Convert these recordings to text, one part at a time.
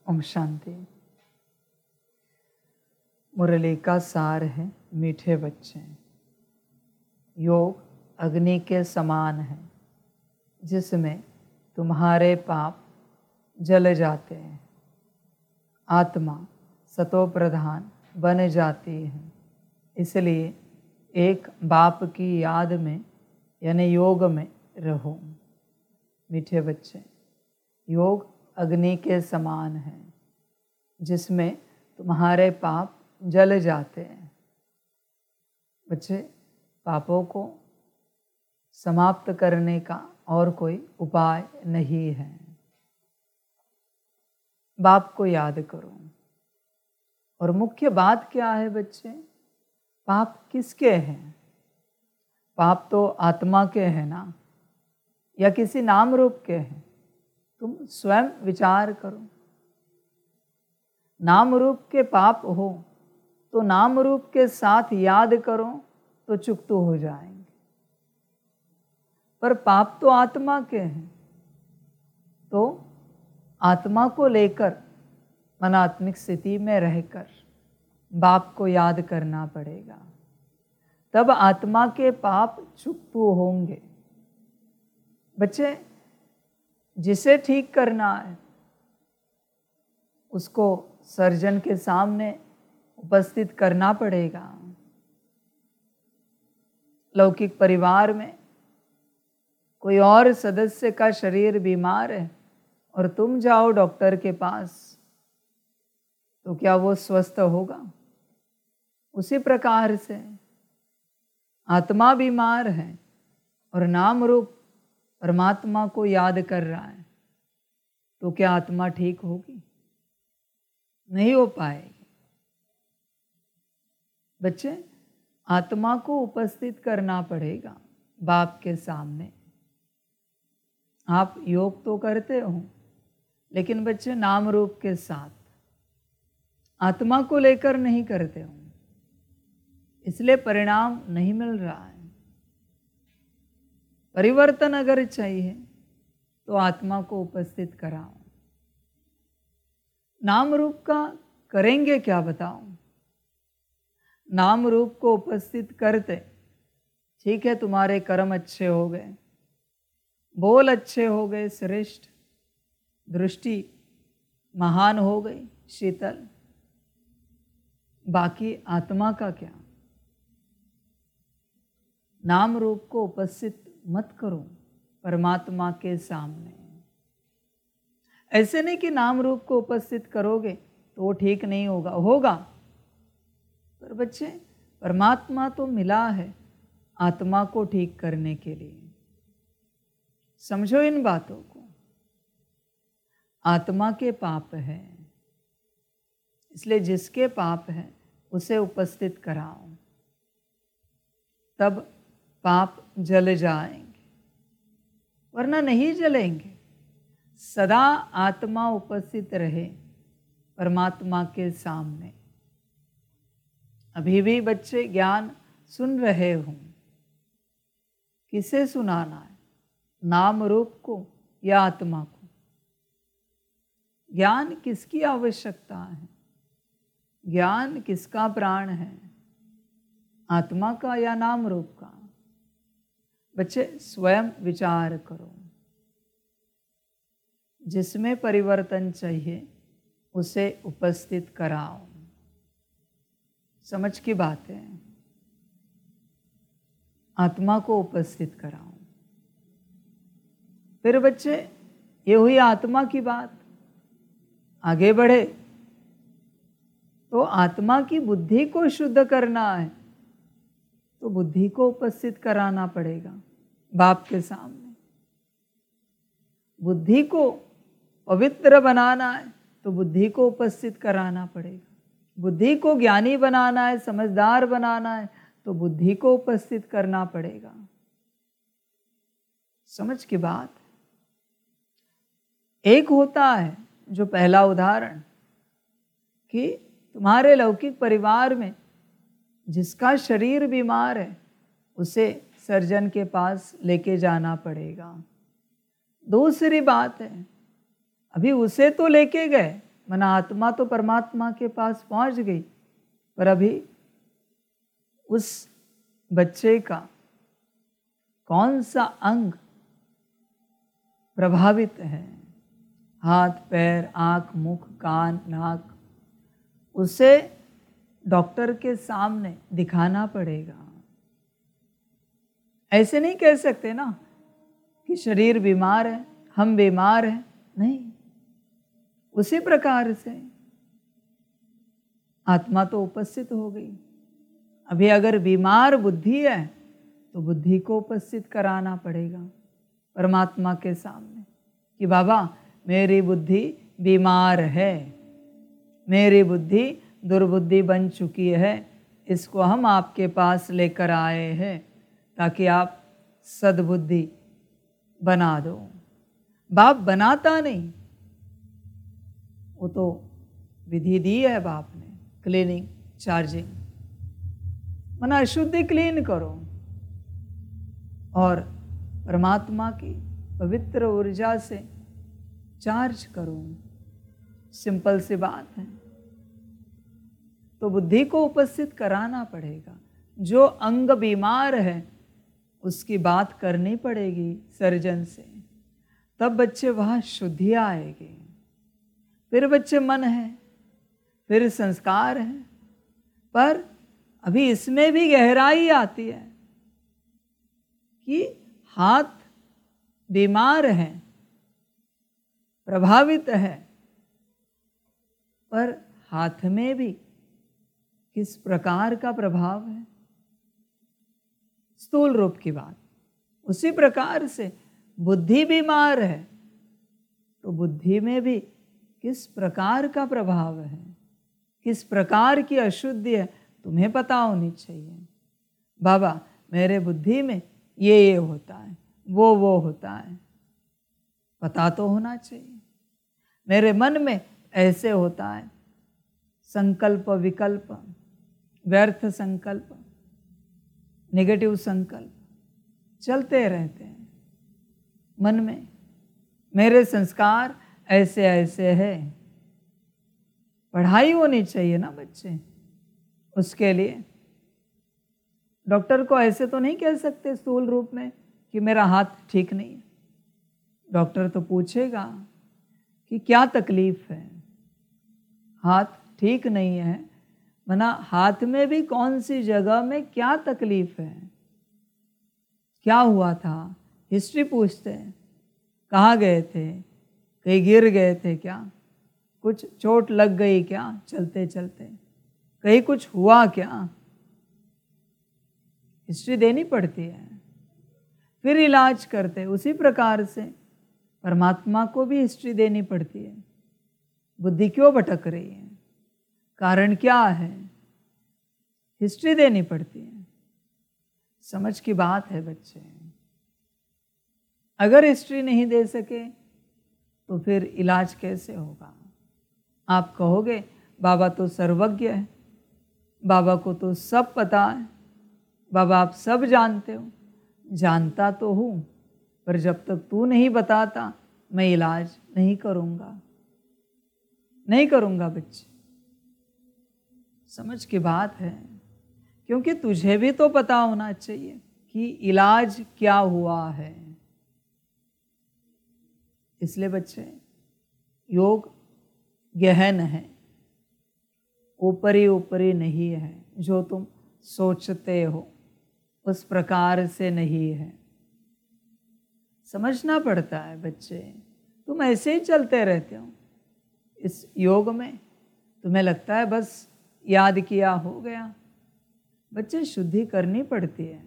ओम शांति। मुरली का सार है मीठे बच्चे। योग अग्नि के समान है जिसमें तुम्हारे पाप जल जाते हैं, आत्मा सतो प्रधान बन जाती है। इसलिए एक बाप की याद में यानी योग में रहो। मीठे बच्चे, योग अग्नि के समान है जिसमें तुम्हारे पाप जल जाते हैं। बच्चे, पापों को समाप्त करने का और कोई उपाय नहीं है। बाप को याद करो। और मुख्य बात क्या है बच्चे? पाप किसके हैं? पाप तो आत्मा के हैं ना, या किसी नाम रूप के हैं? तुम स्वयं विचार करो। नाम रूप के पाप हो तो नाम रूप के साथ याद करो तो चुकतो हो जाएंगे। पर पाप तो आत्मा के हैं, तो आत्मा को लेकर मनात्मिक स्थिति में रहकर बाप को याद करना पड़ेगा। तब आत्मा के पाप चुकतो होंगे। बच्चे, जिसे ठीक करना है उसको सर्जन के सामने उपस्थित करना पड़ेगा। लौकिक परिवार में कोई और सदस्य का शरीर बीमार है और तुम जाओ डॉक्टर के पास, तो क्या वो स्वस्थ होगा? उसी प्रकार से आत्मा बीमार है और नाम रूप परमात्मा को याद कर रहा है, तो क्या आत्मा ठीक होगी? नहीं हो पाएगी। बच्चे, आत्मा को उपस्थित करना पड़ेगा बाप के सामने। आप योग तो करते हो, लेकिन बच्चे नाम रूप के साथ आत्मा को लेकर नहीं करते हो, इसलिए परिणाम नहीं मिल रहा है। परिवर्तन अगर चाहिए तो आत्मा को उपस्थित कराओ। नाम रूप का करेंगे क्या बताओ? नाम रूप को उपस्थित करते, ठीक है, तुम्हारे कर्म अच्छे हो गए, बोल अच्छे हो गए, श्रेष्ठ, दृष्टि महान हो गई, शीतल, बाकी आत्मा का क्या? नाम रूप को उपस्थित मत करो परमात्मा के सामने। ऐसे नहीं कि नाम रूप को उपस्थित करोगे तो वो ठीक नहीं होगा, होगा। पर बच्चे, परमात्मा तो मिला है आत्मा को ठीक करने के लिए। समझो इन बातों को। आत्मा के पाप है, इसलिए जिसके पाप है उसे उपस्थित कराओ, तब पाप जल जाएंगे, वरना नहीं जलेंगे। सदा आत्मा उपस्थित रहे परमात्मा के सामने। अभी भी बच्चे ज्ञान सुन रहे हो, किसे सुनाना है? नाम रूप को या आत्मा को? ज्ञान किसकी आवश्यकता है? ज्ञान किसका प्राण है? आत्मा का या नाम रूप का? बच्चे, स्वयं विचार करो। जिसमें परिवर्तन चाहिए उसे उपस्थित कराओ। समझ की बात है। आत्मा को उपस्थित कराओ। फिर बच्चे, ये हुई आत्मा की बात। आगे बढ़े तो आत्मा की बुद्धि को शुद्ध करना है, तो बुद्धि को उपस्थित कराना पड़ेगा बाप के सामने। बुद्धि को पवित्र बनाना है तो बुद्धि को उपस्थित कराना पड़ेगा। बुद्धि को ज्ञानी बनाना है, समझदार बनाना है, तो बुद्धि को उपस्थित करना पड़ेगा। समझ की बात। एक होता है जो पहला उदाहरण कि तुम्हारे लौकिक परिवार में जिसका शरीर बीमार है उसे सर्जन के पास लेके जाना पड़ेगा। दूसरी बात है, अभी उसे तो लेके गए, मना आत्मा तो परमात्मा के पास पहुंच गई, पर अभी उस बच्चे का कौन सा अंग प्रभावित है, हाथ, पैर, आँख, मुख, कान, नाक, उसे डॉक्टर के सामने दिखाना पड़ेगा। ऐसे नहीं कह सकते ना कि शरीर बीमार है, हम बीमार हैं, नहीं। उसी प्रकार से आत्मा तो उपस्थित हो गई। अभी अगर बीमार बुद्धि है तो बुद्धि को उपस्थित कराना पड़ेगा परमात्मा के सामने कि बाबा मेरी बुद्धि बीमार है, मेरी बुद्धि दुर्बुद्धि बन चुकी है, इसको हम आपके पास लेकर आए हैं ताकि आप सद्बुद्धि बना दो। बाप बनाता नहीं, वो तो विधि दी है बाप ने, क्लीनिंग, चार्जिंग, मना अशुद्धि क्लीन करो और परमात्मा की पवित्र ऊर्जा से चार्ज करो। सिंपल सी बात है। तो बुद्धि को उपस्थित कराना पड़ेगा। जो अंग बीमार है उसकी बात करनी पड़ेगी सर्जन से, तब बच्चे वहाँ शुद्धि आएगी। फिर बच्चे मन है, फिर संस्कार है, पर अभी इसमें भी गहराई आती है कि हाथ बीमार है, प्रभावित है, पर हाथ में भी किस प्रकार का प्रभाव है, स्थूल रूप की बात। उसी प्रकार से बुद्धि बीमार है तो बुद्धि में भी किस प्रकार का प्रभाव है, किस प्रकार की अशुद्धि है, तुम्हें पता होनी चाहिए। बाबा मेरे बुद्धि में ये होता है, वो होता है, पता तो होना चाहिए। मेरे मन में ऐसे होता है, संकल्प विकल्प, व्यर्थ संकल्प, नेगेटिव संकल्प चलते रहते हैं मन में। मेरे संस्कार ऐसे ऐसे है। पढ़ाई होनी चाहिए ना बच्चे, उसके लिए डॉक्टर को ऐसे तो नहीं कह सकते स्थूल रूप में कि मेरा हाथ ठीक नहीं है। डॉक्टर तो पूछेगा कि क्या तकलीफ है, हाथ ठीक नहीं है, मना हाथ में भी कौन सी जगह में क्या तकलीफ है, क्या हुआ था, हिस्ट्री पूछते हैं। कहाँ गए थे, कहीं गिर गए थे क्या, कुछ चोट लग गई क्या चलते चलते, कहीं कुछ हुआ क्या, हिस्ट्री देनी पड़ती है, फिर इलाज करते। उसी प्रकार से परमात्मा को भी हिस्ट्री देनी पड़ती है। बुद्धि क्यों भटक रही है, कारण क्या है, हिस्ट्री देनी पड़ती है। समझ की बात है बच्चे। अगर हिस्ट्री नहीं दे सके तो फिर इलाज कैसे होगा। आप कहोगे बाबा तो सर्वज्ञ है, बाबा को तो सब पता है, बाबा आप सब जानते हो। जानता तो हूँ, पर जब तक तू नहीं बताता मैं इलाज नहीं करूँगा, नहीं करूँगा बच्चे। समझ की बात है, क्योंकि तुझे भी तो पता होना चाहिए कि इलाज क्या हुआ है। इसलिए बच्चे योग गहन है, ऊपरी ऊपरी नहीं है, जो तुम सोचते हो उस प्रकार से नहीं है। समझना पड़ता है बच्चे। तुम ऐसे ही चलते रहते हो इस योग में, तुम्हें लगता है बस याद किया हो गया। बच्चे शुद्धि करनी पड़ती है,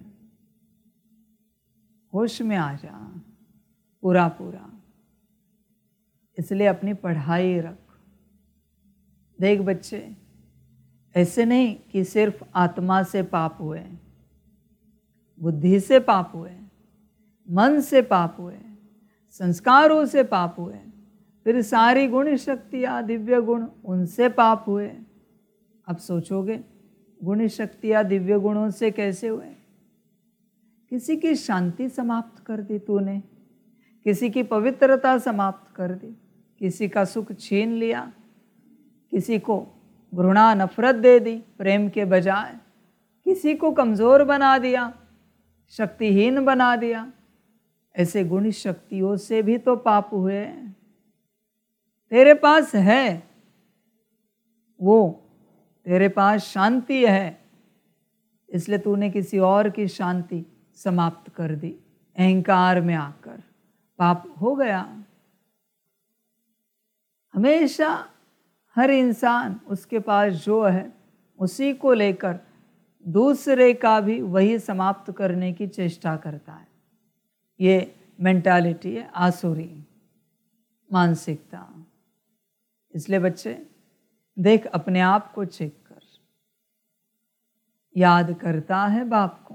होश में आ जा पूरा पूरा। इसलिए अपनी पढ़ाई रख। देख बच्चे, ऐसे नहीं कि सिर्फ आत्मा से पाप हुए, बुद्धि से पाप हुए, मन से पाप हुए, संस्कारों से पाप हुए, फिर सारी गुण शक्तियाँ दिव्य गुण उनसे पाप हुए। अब सोचोगे गुण शक्तियाँ दिव्य गुणों से कैसे हुए। किसी की शांति समाप्त कर दी तूने, किसी की पवित्रता समाप्त कर दी, किसी का सुख छीन लिया, किसी को घृणा नफरत दे दी प्रेम के बजाय, किसी को कमज़ोर बना दिया, शक्तिहीन बना दिया। ऐसे गुण शक्तियों से भी तो पाप हुए। तेरे पास है वो, तेरे पास शांति है, इसलिए तूने किसी और की शांति समाप्त कर दी। अहंकार में आकर पाप हो गया। हमेशा हर इंसान उसके पास जो है उसी को लेकर दूसरे का भी वही समाप्त करने की चेष्टा करता है। ये मेंटालिटी है, आसुरी मानसिकता। इसलिए बच्चे देख, अपने आप को चेक कर। याद करता है बाप को,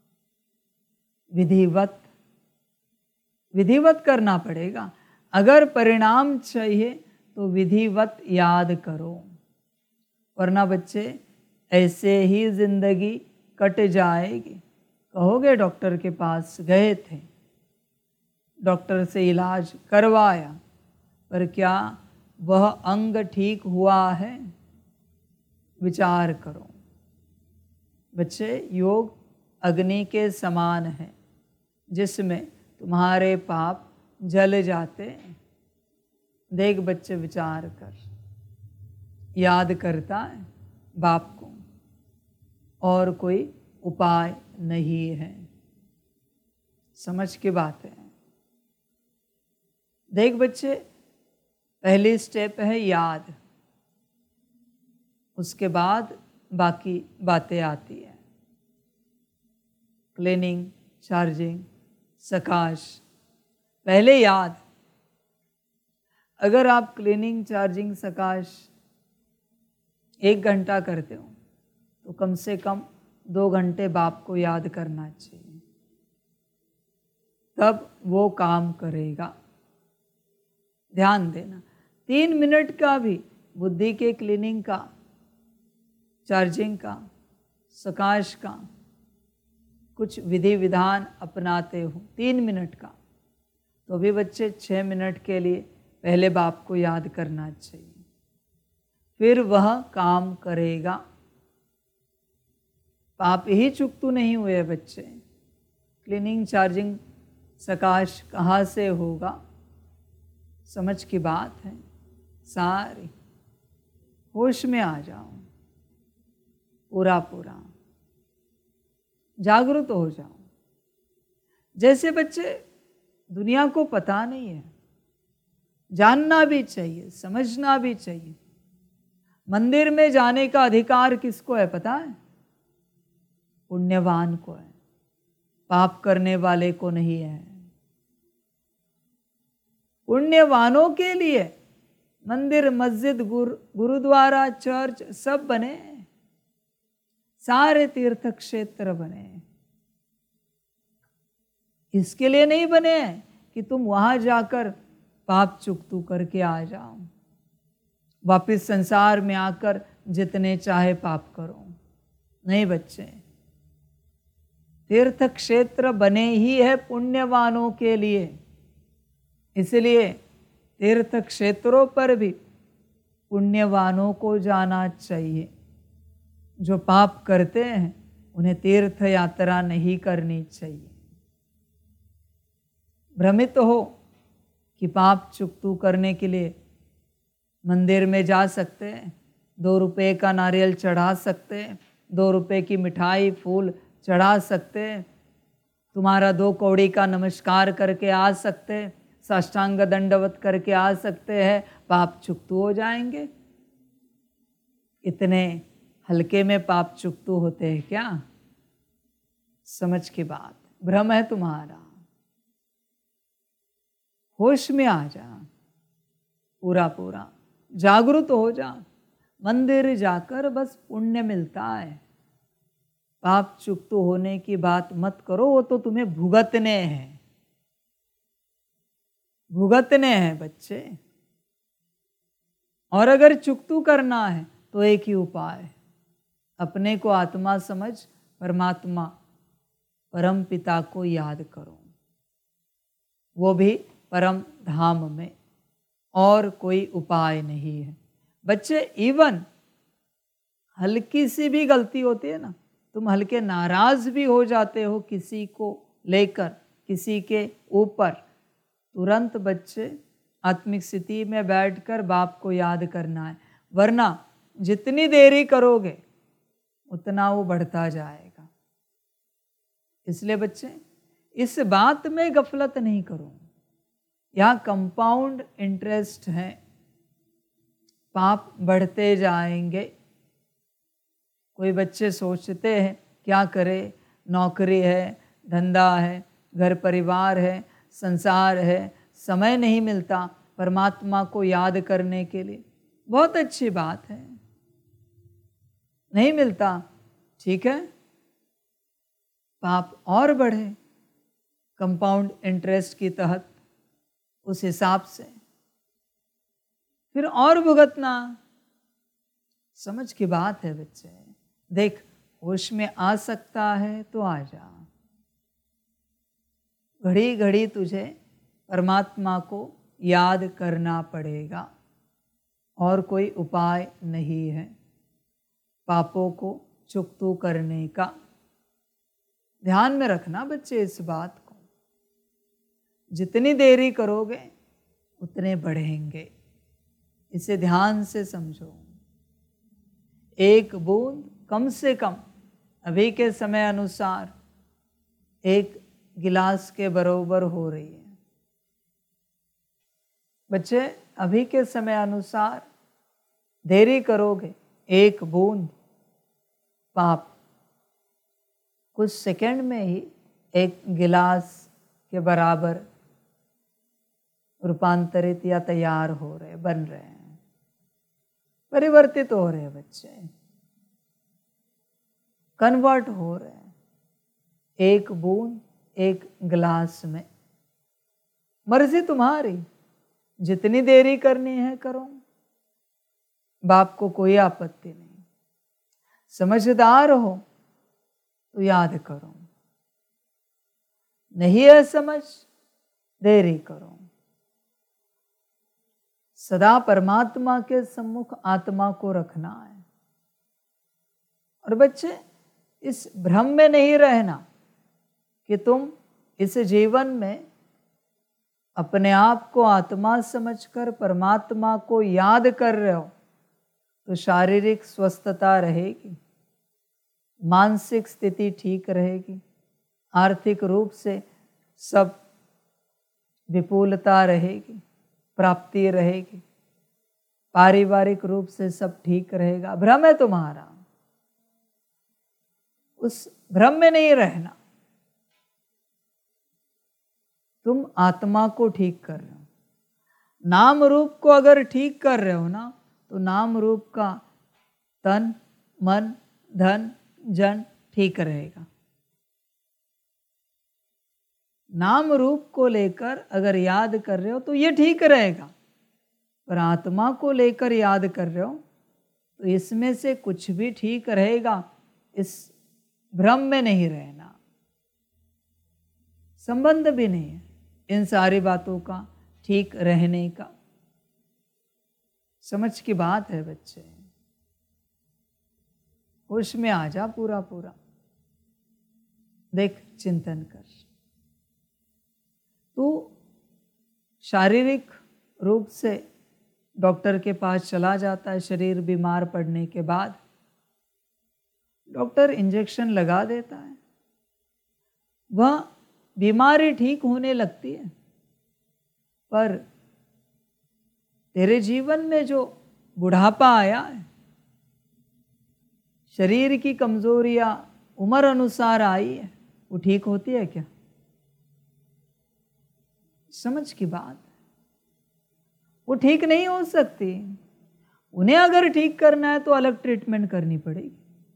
विधिवत करना पड़ेगा। अगर परिणाम चाहिए तो विधिवत याद करो, वरना बच्चे ऐसे ही जिंदगी कट जाएगी। कहोगे डॉक्टर के पास गए थे, डॉक्टर से इलाज करवाया, पर क्या वह अंग ठीक हुआ है? विचार करो बच्चे, योग अग्नि के समान है जिसमें तुम्हारे पाप जल जाते हैं। देख बच्चे, विचार कर। याद करता है बाप को और कोई उपाय नहीं है। समझ की बात है। देख बच्चे, पहली स्टेप है याद, उसके बाद बाकी बातें आती है। क्लीनिंग, चार्जिंग, सकाश। पहले याद। अगर आप क्लीनिंग, चार्जिंग, सकाश 1 घंटा करते हो तो कम से कम 2 घंटे बाप को याद करना चाहिए, तब वो काम करेगा। ध्यान देना, 3 मिनट का भी बुद्धि के क्लीनिंग का, चार्जिंग का, सकाश का कुछ विधि विधान अपनाते हो 3 मिनट का, तो भी बच्चे 6 मिनट के लिए पहले बाप को याद करना चाहिए, फिर वह काम करेगा। पाप ही चुकतू नहीं हुए बच्चे। क्लीनिंग, चार्जिंग, सकाश कहाँ से होगा? समझ की बात है। सारी होश में आ जाओ, पूरा जागरूक हो जाओ। जैसे बच्चे दुनिया को पता नहीं है, जानना भी चाहिए, समझना भी चाहिए। मंदिर में जाने का अधिकार किसको है पता है? पुण्यवान को है, पाप करने वाले को नहीं है। पुण्यवानों के लिए मंदिर, मस्जिद, गुरुद्वारा, चर्च सब बने, सारे तीर्थ क्षेत्र बने। इसके लिए नहीं बने कि तुम वहां जाकर पाप चुकतू करके आ जाओ, वापिस संसार में आकर जितने चाहे पाप करो। नहीं बच्चे, तीर्थ क्षेत्र बने ही है पुण्यवानों के लिए। इसलिए तीर्थ क्षेत्रों पर भी पुण्यवानों को जाना चाहिए। जो पाप करते हैं उन्हें तीर्थ यात्रा नहीं करनी चाहिए। भ्रमित हो कि पाप चुकतू करने के लिए मंदिर में जा सकते हैं, 2 रुपए का नारियल चढ़ा सकते हैं, 2 रुपए की मिठाई, फूल चढ़ा सकते हैं, तुम्हारा 2 कौड़ी का नमस्कार करके आ सकते हैं, साष्टांग दंडवत करके आ सकते हैं, पाप चुकतू हो जाएंगे। इतने हल्के में पाप चुकतू होते हैं क्या? समझ की बात। भ्रम है तुम्हारा। होश में आ जा, पूरा जागरूक हो जा। मंदिर जाकर बस पुण्य मिलता है, पाप चुकतू होने की बात मत करो। वो तो तुम्हें भुगतने हैं बच्चे। और अगर चुकतू करना है तो एक ही उपाय है, अपने को आत्मा समझ, परमात्मा परम पिता को याद करो, वो भी परम धाम में। और कोई उपाय नहीं है। बच्चे इवन हल्की सी भी गलती होती है ना, तुम हल्के नाराज भी हो जाते हो किसी को लेकर, किसी के ऊपर, तुरंत बच्चे आत्मिक स्थिति में बैठकर बाप को याद करना है, वरना जितनी देरी करोगे उतना वो बढ़ता जाएगा। इसलिए बच्चे इस बात में गफलत नहीं करो, यहाँ कंपाउंड इंटरेस्ट है, पाप बढ़ते जाएंगे। कोई बच्चे सोचते हैं क्या करे, नौकरी है, धंधा है, घर परिवार है, संसार है, समय नहीं मिलता परमात्मा को याद करने के लिए। बहुत अच्छी बात है, नहीं मिलता, ठीक है, पाप और बढ़े कंपाउंड इंटरेस्ट की तहत, उस हिसाब से फिर और भुगतना। समझ की बात है बच्चे, देख होश में आ सकता है तो आ जा, घड़ी घड़ी तुझे परमात्मा को याद करना पड़ेगा, और कोई उपाय नहीं है पापों को चुकतू करने का। ध्यान में रखना बच्चे इस बात को, जितनी देरी करोगे उतने बढ़ेंगे, इसे ध्यान से समझो। एक बूंद कम से कम अभी के समय अनुसार एक गिलास के बराबर हो रही है। बच्चे अभी के समय अनुसार देरी करोगे, एक बूंद पाप कुछ सेकंड में ही एक गिलास के बराबर रूपांतरित या तैयार हो रहे, बन रहे हैं, परिवर्तित हो रहे हैं बच्चे, कन्वर्ट हो रहे हैं एक बूंद एक गिलास में। मर्जी तुम्हारी, जितनी देरी करनी है करो, बाप को कोई आपत्ति नहीं। समझदार हो तो याद करो, नहीं है समझ देरी करो। सदा परमात्मा के सम्मुख आत्मा को रखना है। और बच्चे इस भ्रम में नहीं रहना कि तुम इस जीवन में अपने आप को आत्मा समझकर परमात्मा को याद कर रहे हो तो शारीरिक स्वस्थता रहेगी, मानसिक स्थिति ठीक रहेगी, आर्थिक रूप से सब विपुलता रहेगी, प्राप्ति रहेगी, पारिवारिक रूप से सब ठीक रहेगा। भ्रम है तुम्हारा, उस भ्रम में नहीं रहना। तुम आत्मा को ठीक कर रहे हो, नाम रूप को अगर ठीक कर रहे हो ना, तो नाम रूप का तन मन धन जन ठीक रहेगा। नाम रूप को लेकर अगर याद कर रहे हो तो ये ठीक रहेगा, पर आत्मा को लेकर याद कर रहे हो तो इसमें से कुछ भी ठीक रहेगा। इस भ्रम में नहीं रहना, संबंध भी नहीं है इन सारी बातों का ठीक रहने का। समझ की बात है बच्चे, होश में आ जा पूरा पूरा, देख चिंतन कर। तू शारीरिक रूप से डॉक्टर के पास चला जाता है, शरीर बीमार पड़ने के बाद डॉक्टर इंजेक्शन लगा देता है, वह बीमारी ठीक होने लगती है, पर तेरे जीवन में जो बुढ़ापा आया है, शरीर की कमजोरियां उम्र अनुसार आई है, वो ठीक होती है क्या? समझ की बात, वो ठीक नहीं हो सकती। उन्हें अगर ठीक करना है तो अलग ट्रीटमेंट करनी पड़ेगी।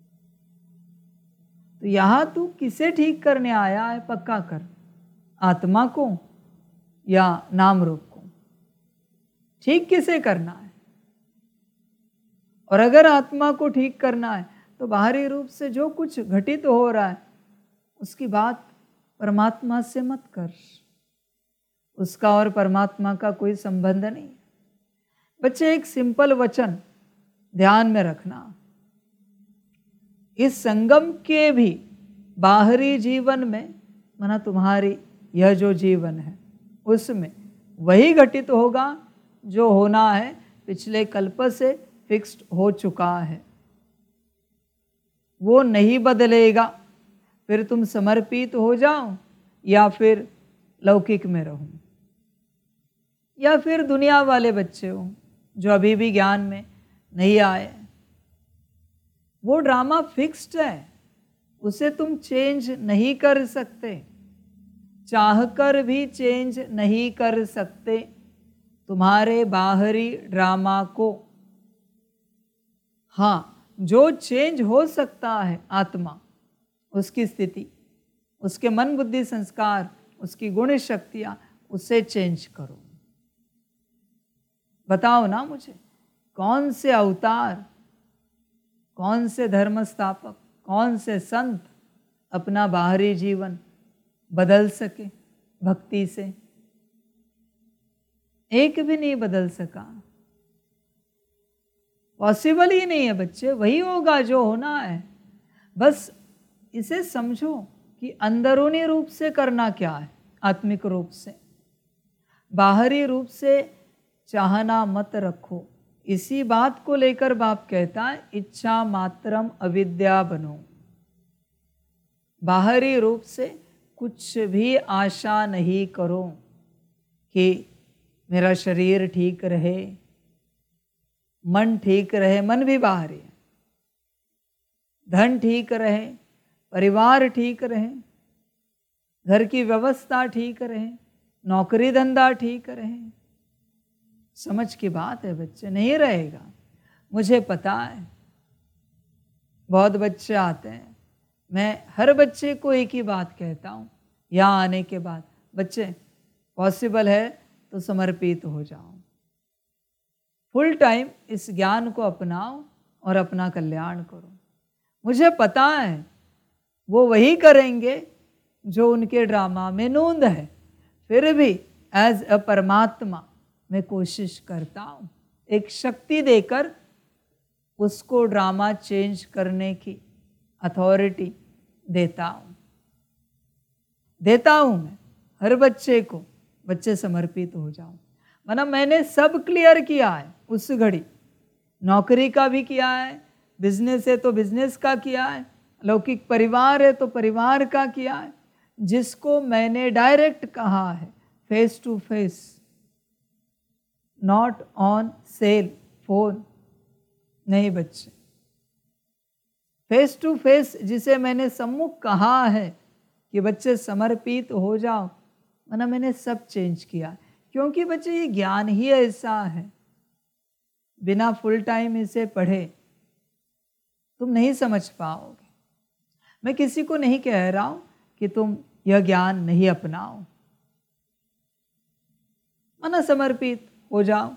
तो यहां तू किसे ठीक करने आया है, पक्का कर, आत्मा को या नाम रूप को? ठीक किसे करना है? और अगर आत्मा को ठीक करना है तो बाहरी रूप से जो कुछ घटित हो रहा है उसकी बात परमात्मा से मत कर, उसका और परमात्मा का कोई संबंध नहीं। बच्चे एक सिंपल वचन ध्यान में रखना। इस संगम के भी बाहरी जीवन में, माना तुम्हारी यह जो जीवन है उसमें वही घटित होगा जो होना है, पिछले कल्प से फिक्स्ड हो चुका है, वो नहीं बदलेगा। फिर तुम समर्पित हो जाओ या फिर लौकिक में रहो, या फिर दुनिया वाले बच्चे हो जो अभी भी ज्ञान में नहीं आए। वो ड्रामा फिक्स्ड है, उसे तुम चेंज नहीं कर सकते, चाहकर भी चेंज नहीं कर सकते तुम्हारे बाहरी ड्रामा को। हाँ, जो चेंज हो सकता है आत्मा, उसकी स्थिति, उसके मन बुद्धि संस्कार, उसकी गुण शक्तियां, उसे चेंज करो। बताओ ना मुझे, कौन से अवतार, कौन से धर्म स्थापक, कौन से संत अपना बाहरी जीवन बदल सके भक्ति से? एक भी नहीं बदल सका, पॉसिबल ही नहीं है बच्चे। वही होगा जो होना है। बस इसे समझो कि अंदरूनी रूप से करना क्या है, आत्मिक रूप से। बाहरी रूप से चाहना मत रखो। इसी बात को लेकर बाप कहता है, इच्छा मात्रम अविद्या बनो। बाहरी रूप से कुछ भी आशा नहीं करो कि मेरा शरीर ठीक रहे, मन ठीक रहे, मन भी बाहरी है, धन ठीक रहे, परिवार ठीक रहे, घर की व्यवस्था ठीक रहे, नौकरी धंधा ठीक रहे। समझ की बात है बच्चे, नहीं रहेगा। मुझे पता है बहुत बच्चे आते हैं, मैं हर बच्चे को एक ही बात कहता हूँ यहाँ आने के बाद, बच्चे पॉसिबल है तो समर्पित हो जाओ, फुल टाइम इस ज्ञान को अपनाओ और अपना कल्याण करो। मुझे पता है वो वही करेंगे जो उनके ड्रामा में नूंद है, फिर भी एज अ परमात्मा मैं कोशिश करता हूँ एक शक्ति देकर उसको ड्रामा चेंज करने की अथॉरिटी देता हूँ मैं हर बच्चे को। बच्चे समर्पित हो जाओ। मतलब मैंने सब क्लियर किया है उस घड़ी, नौकरी का भी किया है, बिजनेस है तो बिजनेस का किया है, लौकिक परिवार है तो परिवार का किया है। जिसको मैंने डायरेक्ट कहा है, face to face, not on cell phone, नहीं बच्चे, फेस टू फेस जिसे मैंने सम्मुख कहा है कि बच्चे समर्पित हो जाओ, माना मैंने सब चेंज किया। क्योंकि बच्चे ये ज्ञान ही ऐसा है, बिना फुल टाइम इसे पढ़े तुम नहीं समझ पाओगे। मैं किसी को नहीं कह रहा हूं कि तुम यह ज्ञान नहीं अपनाओ, माना समर्पित हो जाओ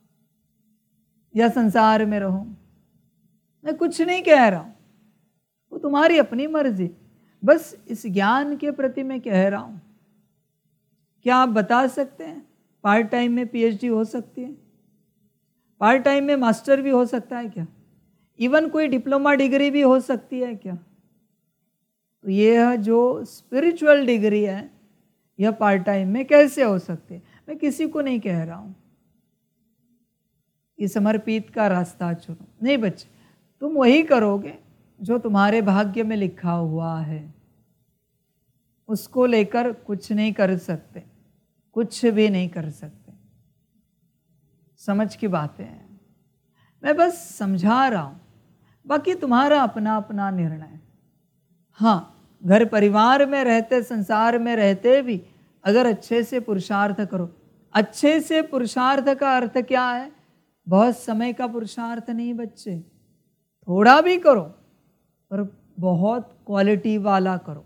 या संसार में रहो, मैं कुछ नहीं कह रहा हूं, वो तुम्हारी अपनी मर्जी। बस इस ज्ञान के प्रति मैं कह रहा हूं। क्या आप बता सकते हैं पार्ट टाइम में पीएचडी हो सकती है? पार्ट टाइम में मास्टर भी हो सकता है क्या? इवन कोई डिप्लोमा डिग्री भी हो सकती है क्या? तो यह जो स्पिरिचुअल डिग्री है यह पार्ट टाइम में कैसे हो सकती है? मैं किसी को नहीं कह रहा हूं कि समर्पित का रास्ता चुनो, नहीं बच्चे, तुम वही करोगे जो तुम्हारे भाग्य में लिखा हुआ है, उसको लेकर कुछ नहीं कर सकते, कुछ भी नहीं कर सकते। समझ की बातें हैं, मैं बस समझा रहा हूं, बाकी तुम्हारा अपना अपना निर्णय। हाँ, घर परिवार में रहते, संसार में रहते भी अगर अच्छे से पुरुषार्थ करो। अच्छे से पुरुषार्थ का अर्थ क्या है? बहुत समय का पुरुषार्थ नहीं बच्चे, थोड़ा भी करो पर बहुत क्वालिटी वाला करो।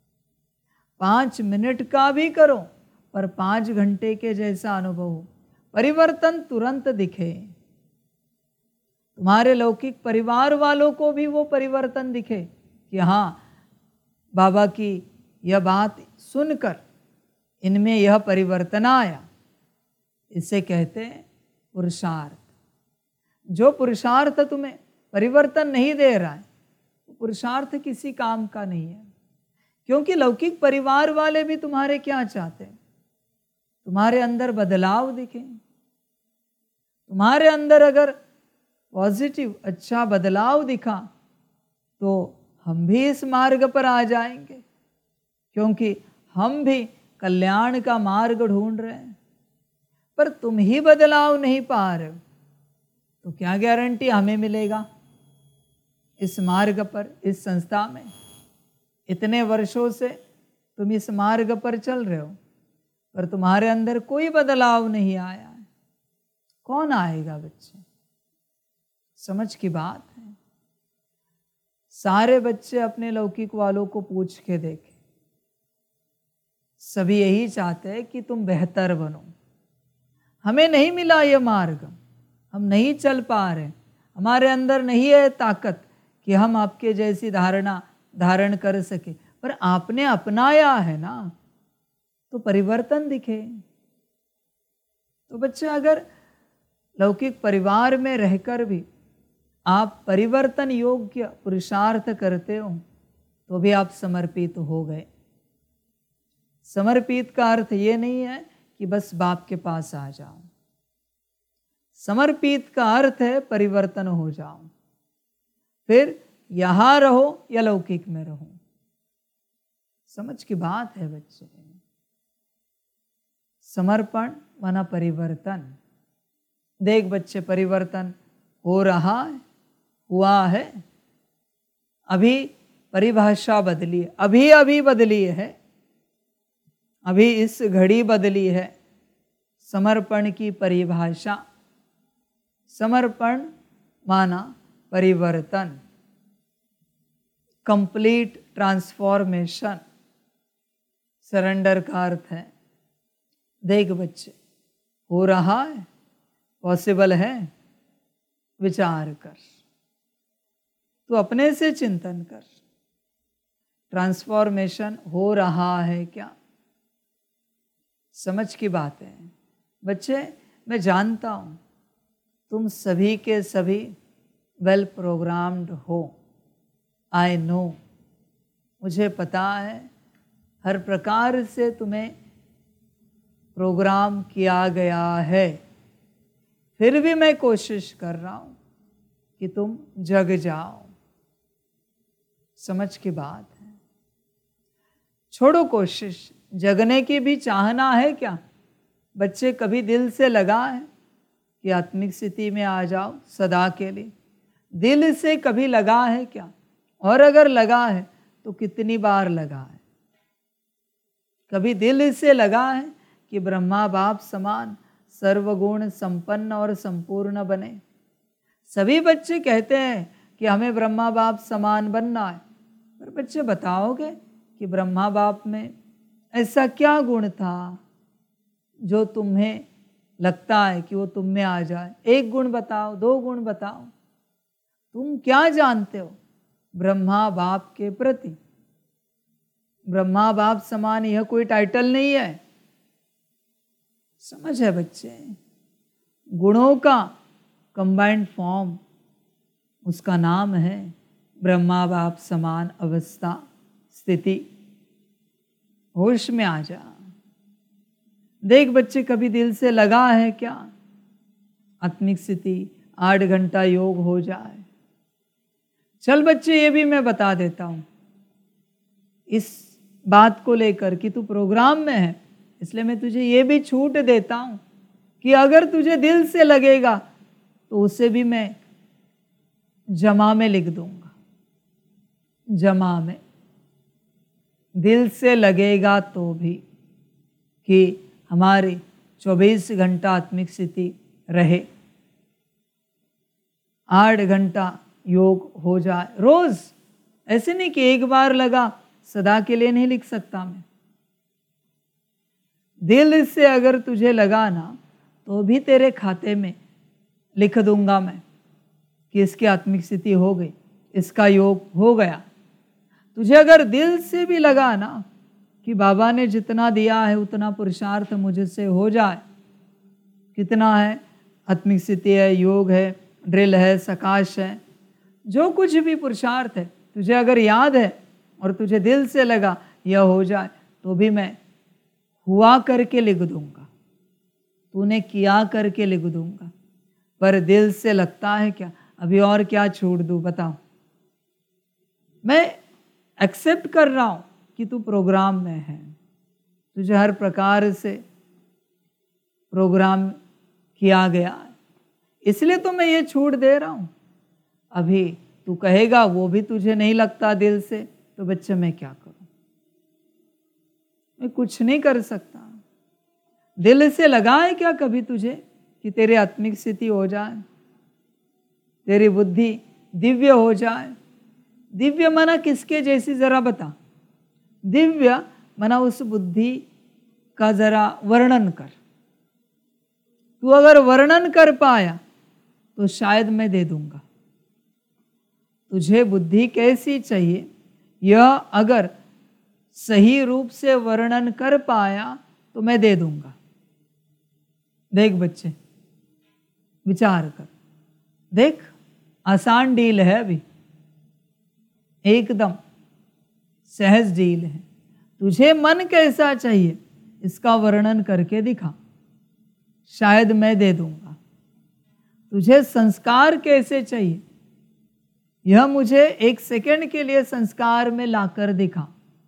5 मिनट का भी करो पर 5 घंटे के जैसा अनुभव हो, परिवर्तन तुरंत दिखे। तुम्हारे लौकिक परिवार वालों को भी वो परिवर्तन दिखे कि हाँ, बाबा की यह बात सुनकर इनमें यह परिवर्तन आया। इसे कहते हैं पुरुषार्थ। जो पुरुषार्थ तुम्हें परिवर्तन नहीं दे रहा है, वो पुरुषार्थ किसी काम का नहीं है। क्योंकि लौकिक परिवार वाले भी तुम्हारे क्या चाहते हैं? तुम्हारे अंदर बदलाव दिखे। तुम्हारे अंदर अगर पॉजिटिव अच्छा बदलाव दिखा तो हम भी इस मार्ग पर आ जाएंगे, क्योंकि हम भी कल्याण का मार्ग ढूंढ रहे हैं। पर तुम ही बदलाव नहीं पा रहे हो तो क्या गारंटी हमें मिलेगा इस मार्ग पर, इस संस्था में? इतने वर्षों से तुम इस मार्ग पर चल रहे हो पर तुम्हारे अंदर कोई बदलाव नहीं आया है। कौन आएगा बच्चे? समझ की बात है। सारे बच्चे अपने लौकिक वालों को पूछ के देखें, सभी यही चाहते हैं कि तुम बेहतर बनो। हमें नहीं मिला ये मार्ग, हम नहीं चल पा रहे, हमारे अंदर नहीं है ताकत कि हम आपके जैसी धारणा धारण कर सके, पर आपने अपनाया है ना, तो परिवर्तन दिखे। तो बच्चे अगर लौकिक परिवार में रहकर भी आप परिवर्तन योग्य पुरुषार्थ करते हो तो भी आप समर्पित हो गए। समर्पित का अर्थ ये नहीं है कि बस बाप के पास आ जाओ। समर्पित का अर्थ है परिवर्तन हो जाओ, फिर यहां रहो या लौकिक में रहो। समझ की बात है बच्चे। समर्पण माना परिवर्तन। देख बच्चे, परिवर्तन हो रहा है, हुआ है। अभी परिभाषा बदली है, अभी अभी बदली है, अभी इस घड़ी बदली है समर्पण की परिभाषा। समर्पण माना परिवर्तन, कंप्लीट ट्रांसफॉर्मेशन। सरेंडर का अर्थ है, देख बच्चे, हो रहा है, पॉसिबल है, विचार कर, तो अपने से चिंतन कर। ट्रांसफॉर्मेशन हो रहा है क्या? समझ की बात है बच्चे। मैं जानता हूं तुम सभी के सभी वेल प्रोग्राम्ड हो। आई नो, मुझे पता है हर प्रकार से तुम्हें प्रोग्राम किया गया है, फिर भी मैं कोशिश कर रहा हूं कि तुम जग जाओ। समझ की बात है। छोड़ो कोशिश, जगने की भी चाहना है क्या? बच्चे कभी दिल से लगा है कि आत्मिक स्थिति में आ जाओ सदा के लिए? दिल से कभी लगा है क्या? और अगर लगा है तो कितनी बार लगा है? कभी दिल से लगा है कि ब्रह्मा बाप समान सर्वगुण संपन्न और संपूर्ण बने? सभी बच्चे कहते हैं कि हमें ब्रह्मा बाप समान बनना है, पर बच्चे बताओगे कि ब्रह्मा बाप में ऐसा क्या गुण था जो तुम्हें लगता है कि वो तुम में आ जाए? एक गुण बताओ, दो गुण बताओ। तुम क्या जानते हो ब्रह्मा बाप के प्रति? ब्रह्मा बाप समान यह कोई टाइटल नहीं है। समझ है बच्चे? गुणों का कंबाइंड फॉर्म, उसका नाम है ब्रह्मा बाप समान अवस्था स्थिति। होश में आ जा। देख बच्चे, कभी दिल से लगा है क्या आत्मिक स्थिति 8 घंटा योग हो जाए? चल बच्चे, ये भी मैं बता देता हूं इस बात को लेकर कि तू प्रोग्राम में है, इसलिए मैं तुझे ये भी छूट देता हूं कि अगर तुझे दिल से लगेगा तो उसे भी मैं जमा में लिख दूंगा। जमा में दिल से लगेगा तो भी कि हमारी 24 घंटा आत्मिक स्थिति रहे, 8 घंटा योग हो जाए रोज। ऐसे नहीं कि एक बार लगा, सदा के लिए नहीं लिख सकता मैं। दिल से अगर तुझे लगा ना तो भी तेरे खाते में लिख दूंगा मैं कि इसकी आत्मिक स्थिति हो गई, इसका योग हो गया। तुझे अगर दिल से भी लगा ना कि बाबा ने जितना दिया है उतना पुरुषार्थ मुझसे हो जाए, कितना है आत्मिक स्थिति है, योग है, ड्रिल है, सकाश है, जो कुछ भी पुरुषार्थ है, तुझे अगर याद है और तुझे दिल से लगा यह हो जाए, तो भी मैं हुआ करके लिख दूंगा, तूने किया करके लिख दूंगा। पर दिल से लगता है क्या, अभी और क्या छोड़ दूं, बताओ। मैं एक्सेप्ट कर रहा हूं कि तू प्रोग्राम में है, तुझे हर प्रकार से प्रोग्राम किया गया है, इसलिए तो मैं ये छूट दे रहा हूं। अभी तू कहेगा वो भी तुझे नहीं लगता दिल से, तो बच्चे मैं क्या करूं, मैं कुछ नहीं कर सकता। दिल से लगा है क्या कभी तुझे कि तेरी आत्मिक स्थिति हो जाए, तेरी बुद्धि दिव्य हो जाए। दिव्य मना किसके जैसी, जरा बता। दिव्य मना उस बुद्धि का जरा वर्णन कर। तू अगर वर्णन कर पाया तो शायद मैं दे दूंगा। तुझे बुद्धि कैसी चाहिए, यह अगर सही रूप से वर्णन कर पाया तो मैं दे दूंगा। देख बच्चे, विचार कर, देख आसान डील है, अभी एकदम सहज डील है। तुझे मन कैसा चाहिए इसका वर्णन करके दिखा, शायद मैं दे दूंगा। तुझे संस्कार कैसे चाहिए, यह मुझे 1 सेकंड के लिए संस्कार में लाकर दिखा,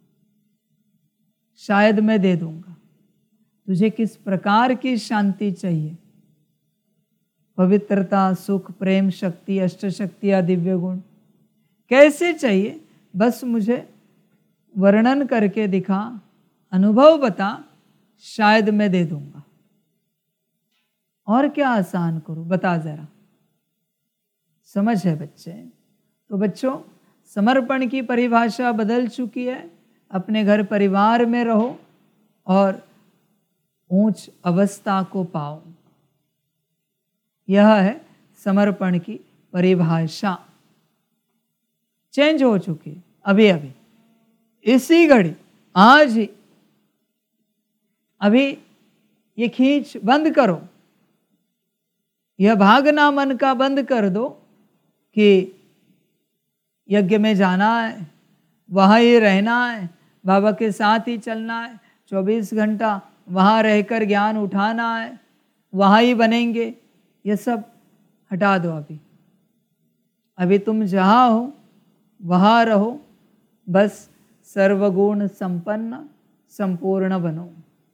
शायद मैं दे दूंगा। तुझे किस प्रकार की शांति चाहिए, पवित्रता, सुख, प्रेम, शक्ति, अष्ट शक्तियां, दिव्य गुण कैसे चाहिए, बस मुझे वर्णन करके दिखा, अनुभव बता, शायद मैं दे दूंगा। और क्या आसान करूं, बता जरा। समझ है बच्चे? तो बच्चों, समर्पण की परिभाषा बदल चुकी है। अपने घर परिवार में रहो और ऊंच अवस्था को पाओ, यह है समर्पण की परिभाषा। चेंज हो चुकी है अभी अभी, इसी घड़ी, आज ही। अभी ये खींच बंद करो, यह भागना मन का बंद कर दो कि यज्ञ में जाना है, वहाँ ही रहना है, बाबा के साथ ही चलना है, 24 घंटा वहाँ रहकर ज्ञान उठाना है, वहाँ ही बनेंगे। ये सब हटा दो अभी। अभी तुम जहाँ हो वहाँ रहो, बस सर्वगुण संपन्न संपूर्ण बनो।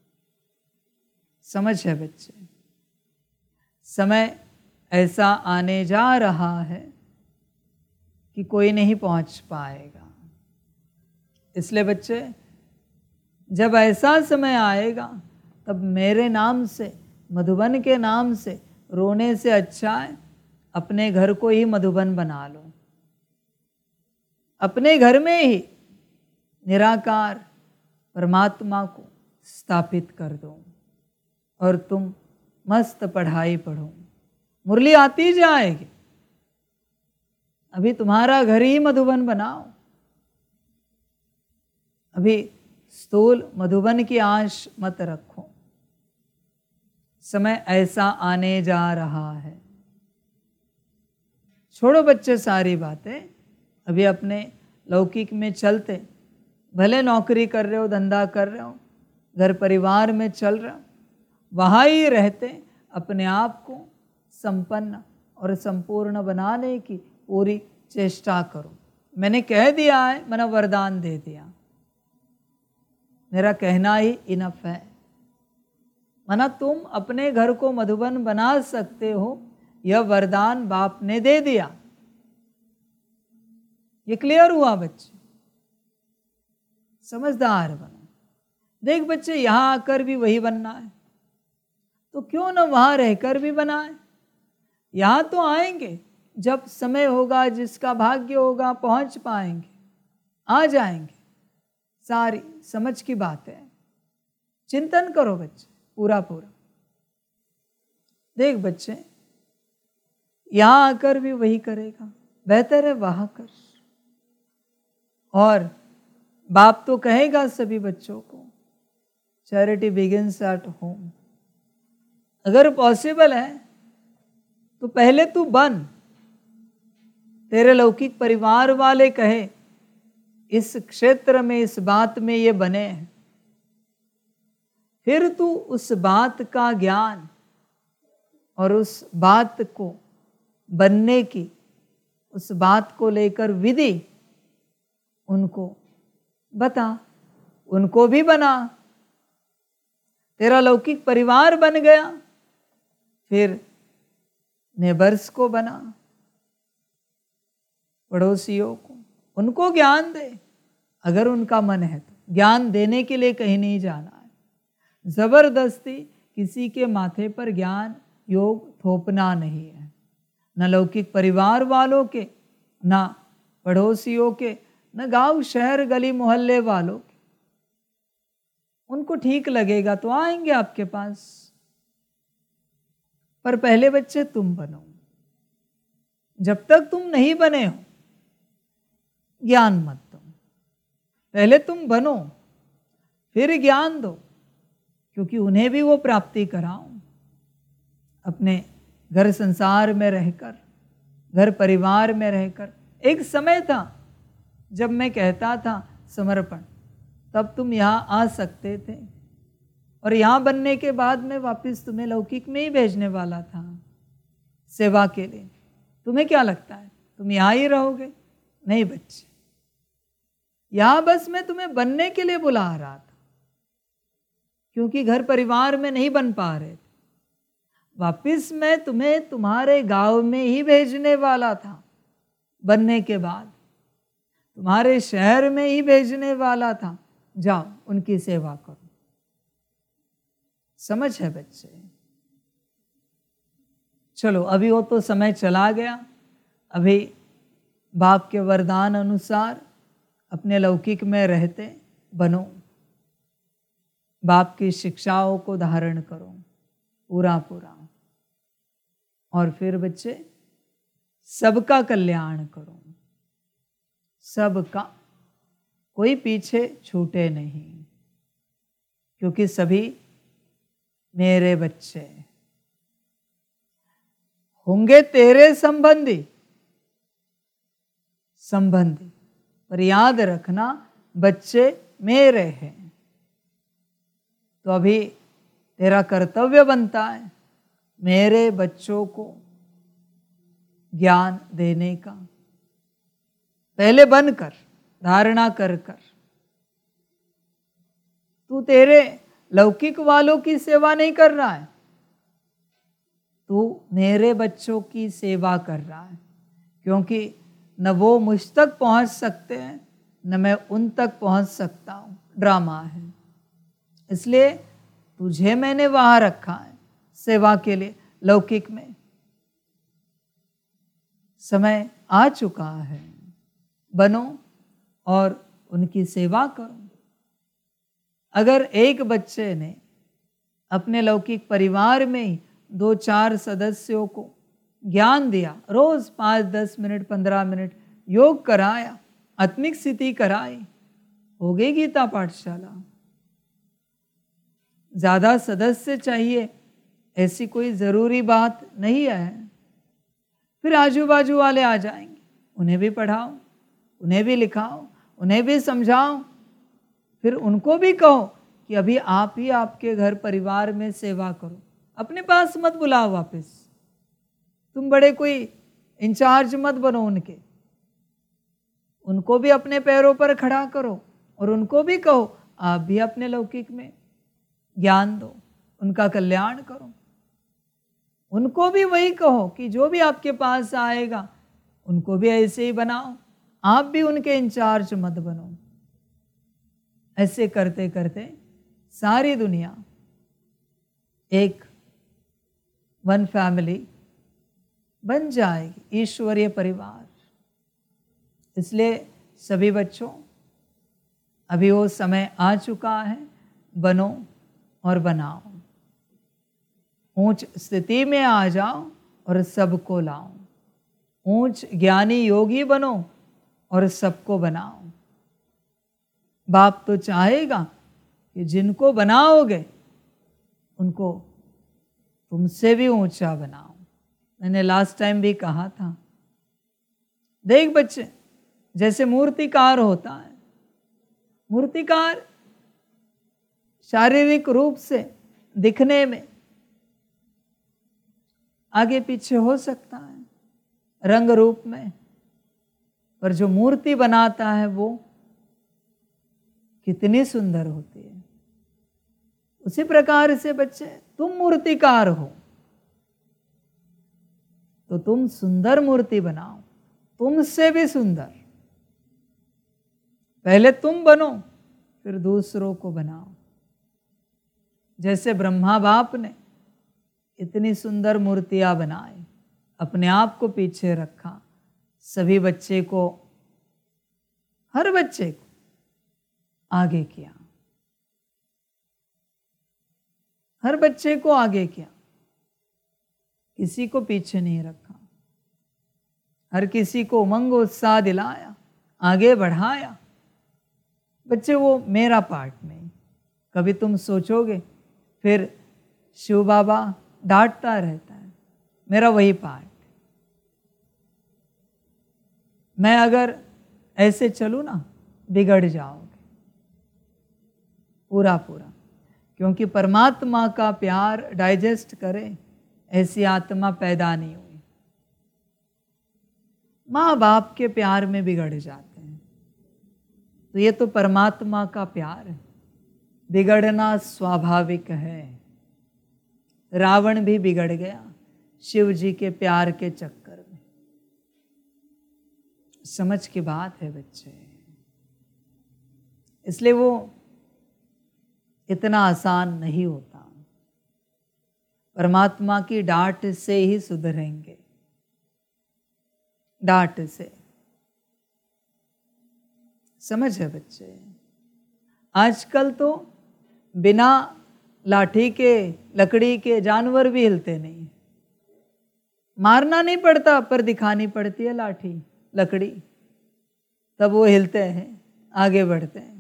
समझ है बच्चे? समय ऐसा आने जा रहा है कि कोई नहीं पहुंच पाएगा। इसलिए बच्चे, जब ऐसा समय आएगा तब मेरे नाम से, मधुबन के नाम से रोने से अच्छा है अपने घर को ही मधुबन बना लो। अपने घर में ही निराकार परमात्मा को स्थापित कर दो और तुम मस्त पढ़ाई पढ़ो, मुरली आती जाएगी। अभी तुम्हारा घर ही मधुबन बनाओ। अभी स्थूल मधुबन की आश मत रखो, समय ऐसा आने जा रहा है। छोड़ो बच्चे सारी बातें, अभी अपने लौकिक में चलते। भले नौकरी कर रहे हो, धंधा कर रहे हो, घर परिवार में चल रहे हो, वहाँ ही रहते अपने आप को संपन्न और संपूर्ण बनाने की पूरी चेष्टा करो। मैंने कह दिया है, मैंने वरदान दे दिया, मेरा कहना ही इनफ है। मना तुम अपने घर को मधुबन बना सकते हो, यह वरदान बाप ने दे दिया। ये क्लियर हुआ बच्चे? समझदार बनो। देख बच्चे, यहां आकर भी वही बनना है, तो क्यों ना वहां रहकर भी बनाए। यहां तो आएंगे, जब समय होगा, जिसका भाग्य होगा पहुंच पाएंगे, आ जाएंगे। सारी समझ की बात है। चिंतन करो बच्चे पूरा पूरा। देख बच्चे, यहां आकर भी वही करेगा, बेहतर है वहां कर। और बाप तो कहेगा सभी बच्चों को, चैरिटी बिगिंस एट होम। अगर पॉसिबल है तो पहले तू बन, तेरे लौकिक परिवार वाले कहे इस क्षेत्र में, इस बात में ये बने हैं, फिर तू उस बात का ज्ञान और उस बात को बनने की, उस बात को लेकर विधि उनको बता, उनको भी बना। तेरा लौकिक परिवार बन गया, फिर नेबर्स को बना, पड़ोसियों को, उनको ज्ञान दे। अगर उनका मन है तो ज्ञान देने के लिए कहीं नहीं जाना है। जबरदस्ती किसी के माथे पर ज्ञान योग थोपना नहीं है, न लौकिक परिवार वालों के, न पड़ोसियों के, न गांव शहर गली मोहल्ले वालों के। उनको ठीक लगेगा तो आएंगे आपके पास, पर पहले बच्चे तुम बनो। जब तक तुम नहीं बने हो ज्ञान मत दो, पहले तुम बनो फिर ज्ञान दो, क्योंकि उन्हें भी वो प्राप्ति कराओ। अपने घर संसार में रहकर, घर परिवार में रहकर, एक समय था जब मैं कहता था समर्पण, तब तुम यहाँ आ सकते थे, और यहाँ बनने के बाद मैं वापस तुम्हें लौकिक में ही भेजने वाला था सेवा के लिए। तुम्हें क्या लगता है तुम यहाँ ही रहोगे? नहीं बच्चे, यहाँ बस मैं तुम्हें बनने के लिए बुला रहा था, क्योंकि घर परिवार में नहीं बन पा रहे थे। वापिस मैं तुम्हें तुम्हारे गांव में ही भेजने वाला था, बनने के बाद तुम्हारे शहर में ही भेजने वाला था। जाओ उनकी सेवा करो। समझ है बच्चे? चलो अभी वो तो समय चला गया। अभी बाप के वरदान अनुसार अपने लौकिक में रहते बनो, बाप की शिक्षाओं को धारण करो पूरा पूरा, और फिर बच्चे सबका कल्याण करो, सबका, कोई पीछे छूटे नहीं, क्योंकि सभी मेरे बच्चे होंगे, तेरे संबंधी, पर याद रखना बच्चे मेरे हैं। तो अभी तेरा कर्तव्य बनता है मेरे बच्चों को ज्ञान देने का, पहले बनकर, धारणा कर कर। तू तेरे लौकिक वालों की सेवा नहीं कर रहा है, तू मेरे बच्चों की सेवा कर रहा है, क्योंकि न वो मुझ तक पहुंच सकते हैं न मैं उन तक पहुंच सकता हूं। ड्रामा है, इसलिए तुझे मैंने वहां रखा है सेवा के लिए लौकिक में। समय आ चुका है, बनो और उनकी सेवा करो। अगर एक बच्चे ने अपने लौकिक परिवार में ही 2-4 सदस्यों को ज्ञान दिया, रोज 5-10 मिनट 15 मिनट योग कराया, आत्मिक स्थिति कराई, हो गई गीता पाठशाला। ज्यादा सदस्य चाहिए ऐसी कोई जरूरी बात नहीं है। फिर आजू बाजू वाले आ जाएंगे, उन्हें भी पढ़ाओ, उन्हें भी लिखाओ, उन्हें भी समझाओ। फिर उनको भी कहो कि अभी आप ही आपके घर परिवार में सेवा करो, अपने पास मत बुलाओ वापस। तुम बड़े कोई इंचार्ज मत बनो उनके, उनको भी अपने पैरों पर खड़ा करो और उनको भी कहो आप भी अपने लौकिक में ज्ञान दो, उनका कल्याण करो। उनको भी वही कहो कि जो भी आपके पास आएगा उनको भी ऐसे ही बनाओ, आप भी उनके इंचार्ज मत बनो। ऐसे करते करते सारी दुनिया एक वन फैमिली बन जाएगी, ईश्वरीय परिवार। इसलिए सभी बच्चों, अभी वो समय आ चुका है, बनो और बनाओ। ऊंच स्थिति में आ जाओ और सबको लाओ। ऊंच ज्ञानी योगी बनो और सबको बनाओ। बाप तो चाहेगा कि जिनको बनाओगे उनको तुमसे भी ऊंचा बनाओ। मैंने लास्ट टाइम भी कहा था, देख बच्चे, जैसे मूर्तिकार होता है, मूर्तिकार शारीरिक रूप से दिखने में आगे पीछे हो सकता है रंग रूप में, पर जो मूर्ति बनाता है वो कितनी सुंदर होती है। उसी प्रकार से बच्चे, तुम मूर्तिकार हो तो तुम सुंदर मूर्ति बनाओ, तुमसे भी सुंदर। पहले तुम बनो, फिर दूसरों को बनाओ। जैसे ब्रह्मा बाप ने इतनी सुंदर मूर्तियां बनाई, अपने आप को पीछे रखा, सभी बच्चे को, हर बच्चे को आगे किया, हर बच्चे को आगे किया, किसी को पीछे नहीं रखा, हर किसी को उमंग उत्साह दिलाया, आगे बढ़ाया। बच्चे वो मेरा पार्ट नहीं। कभी तुम सोचोगे फिर शिव बाबा डांटता रहता है, मेरा वही पार्ट। मैं अगर ऐसे चलूं ना, बिगड़ जाओगे पूरा पूरा, क्योंकि परमात्मा का प्यार डाइजेस्ट करे ऐसी आत्मा पैदा नहीं हुई। माँ बाप के प्यार में बिगड़ जाते हैं, तो ये तो परमात्मा का प्यार है, बिगड़ना स्वाभाविक है। रावण भी बिगड़ गया शिव जी के प्यार के चक्कर में। समझ की बात है बच्चे, इसलिए वो इतना आसान नहीं होता। परमात्मा की डांट से ही सुधरेंगे, डांट से। समझ है बच्चे? आजकल तो बिना लाठी के, लकड़ी के जानवर भी हिलते नहीं। मारना नहीं पड़ता, पर दिखानी पड़ती है लाठी, लकड़ी, तब वो हिलते हैं, आगे बढ़ते हैं।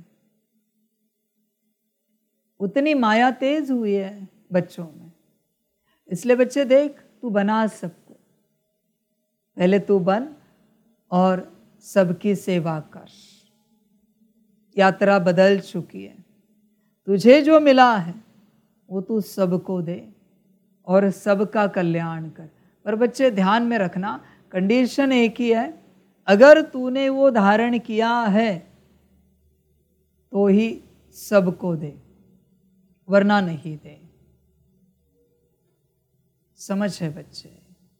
उतनी माया तेज हुई है बच्चों में। इसलिए बच्चे देख, तू बना सबको, पहले तू बन और सबकी सेवा कर। यात्रा बदल चुकी है, तुझे जो मिला है वो तू सबको दे और सबका कल्याण कर। पर बच्चे ध्यान में रखना, कंडीशन एक ही है, अगर तूने वो धारण किया है तो ही सबको दे, वरना नहीं दे। समझ है बच्चे?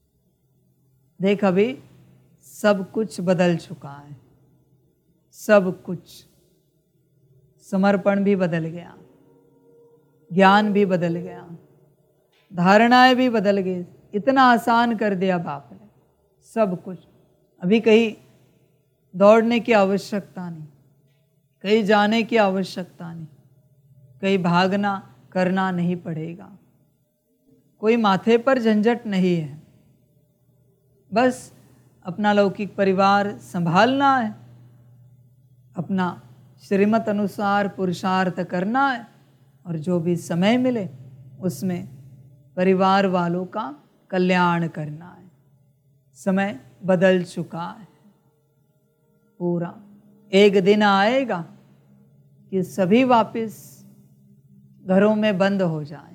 देख, अभी सब कुछ बदल चुका है, सब कुछ। समर्पण भी बदल गया, ज्ञान भी बदल गया, धारणाएं भी बदल गई। इतना आसान कर दिया बाप ने सब कुछ। अभी कहीं दौड़ने की आवश्यकता नहीं, कहीं जाने की आवश्यकता नहीं, कहीं भागना करना नहीं पड़ेगा, कोई माथे पर झंझट नहीं है। बस अपना लौकिक परिवार संभालना है, अपना श्रीमत अनुसार पुरुषार्थ करना है, और जो भी समय मिले उसमें परिवार वालों का कल्याण करना है। समय बदल चुका है पूरा। एक दिन आएगा कि सभी वापस घरों में बंद हो जाएंगे।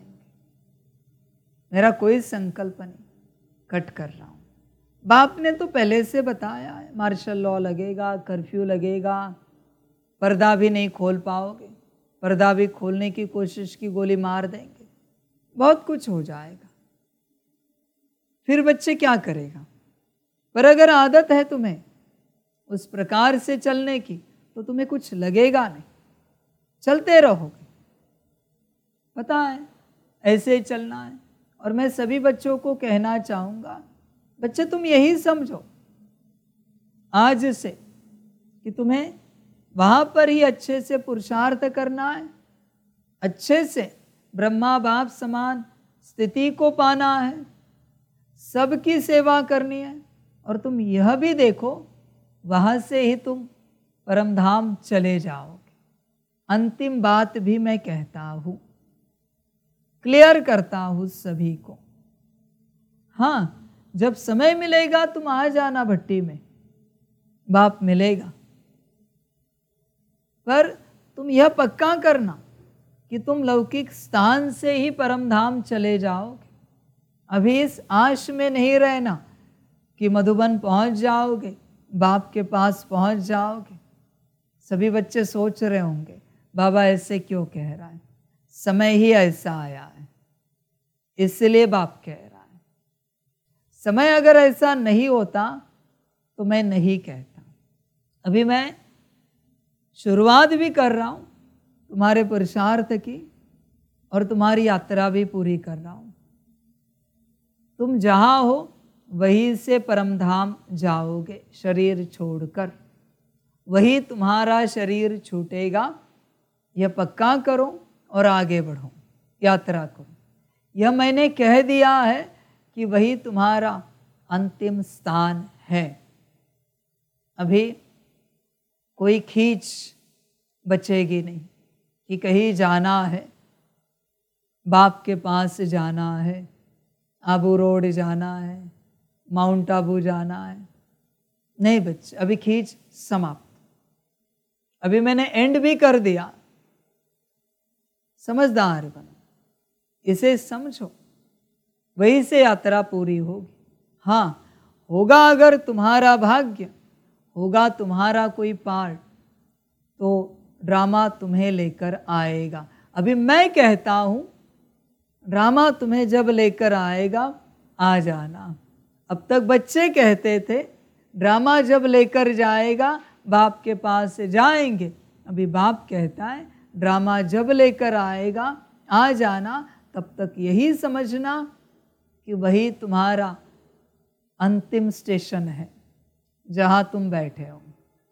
मेरा कोई संकल्प नहीं, कट कर रहा हूं। बाप ने तो पहले से बताया है, मार्शल लॉ लगेगा, कर्फ्यू लगेगा, पर्दा भी नहीं खोल पाओगे, पर्दा भी खोलने की कोशिश की गोली मार देंगे, बहुत कुछ हो जाएगा। फिर बच्चे क्या करेगा? पर अगर आदत है तुम्हें उस प्रकार से चलने की, तो तुम्हें कुछ लगेगा नहीं, चलते रहोगे। पता है ऐसे ही चलना है। और मैं सभी बच्चों को कहना चाहूँगा, बच्चे तुम यही समझो आज से कि तुम्हें वहाँ पर ही अच्छे से पुरुषार्थ करना है, अच्छे से ब्रह्मा बाप समान स्थिति को पाना है, सबकी सेवा करनी है। और तुम यह भी देखो, वहाँ से ही तुम परम धाम चले जाओगे। अंतिम बात भी मैं कहता हूँ, क्लियर करता हूँ सभी को। हाँ, जब समय मिलेगा तुम आ जाना भट्टी में, बाप मिलेगा, पर तुम यह पक्का करना कि तुम लौकिक स्थान से ही परम धाम चले जाओगे। अभी इस आश में नहीं रहना कि मधुबन पहुंच जाओगे, बाप के पास पहुंच जाओगे। सभी बच्चे सोच रहे होंगे बाबा ऐसे क्यों कह रहा है, समय ही ऐसा आया है इसलिए बाप कह रहा है। समय अगर ऐसा नहीं होता तो मैं नहीं कहता। अभी मैं शुरुआत भी कर रहा हूं तुम्हारे पुरुषार्थ की और तुम्हारी यात्रा भी पूरी कर रहा हूं। तुम जहां हो वहीं से परमधाम जाओगे, शरीर छोड़कर वही तुम्हारा शरीर छूटेगा। यह पक्का करो और आगे बढ़ो, यात्रा करो। यह मैंने कह दिया है कि वही तुम्हारा अंतिम स्थान है। अभी कोई खींच बचेगी नहीं कि कहीं जाना है, बाप के पास जाना है, आबू रोड जाना है, माउंट आबू जाना है। नहीं बच्चे, अभी खींच समाप्त। अभी मैंने एंड भी कर दिया। समझदार बनो, इसे समझो, वहीं से यात्रा पूरी होगी। हाँ, होगा अगर तुम्हारा भाग्य, होगा तुम्हारा कोई पार्ट, तो ड्रामा तुम्हें लेकर आएगा। अभी मैं कहता हूं ड्रामा तुम्हें जब लेकर आएगा आ जाना। अब तक बच्चे कहते थे ड्रामा जब लेकर जाएगा बाप के पास से जाएंगे। अभी बाप कहता है ड्रामा जब लेकर आएगा आ जाना। तब तक यही समझना कि वही तुम्हारा अंतिम स्टेशन है जहां तुम बैठे हो।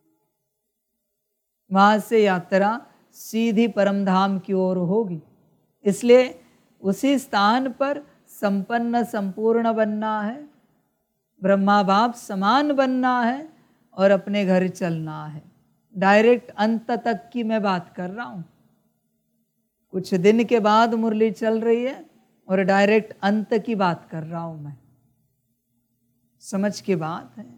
वहां से यात्रा सीधी परमधाम की ओर होगी। इसलिए उसी स्थान पर संपन्न संपूर्ण बनना है, ब्रह्मा बाप समान बनना है और अपने घर चलना है। डायरेक्ट अंत तक की मैं बात कर रहा हूं। कुछ दिन के बाद मुरली चल रही है और डायरेक्ट अंत की बात कर रहा हूं मैं। समझ की बात है।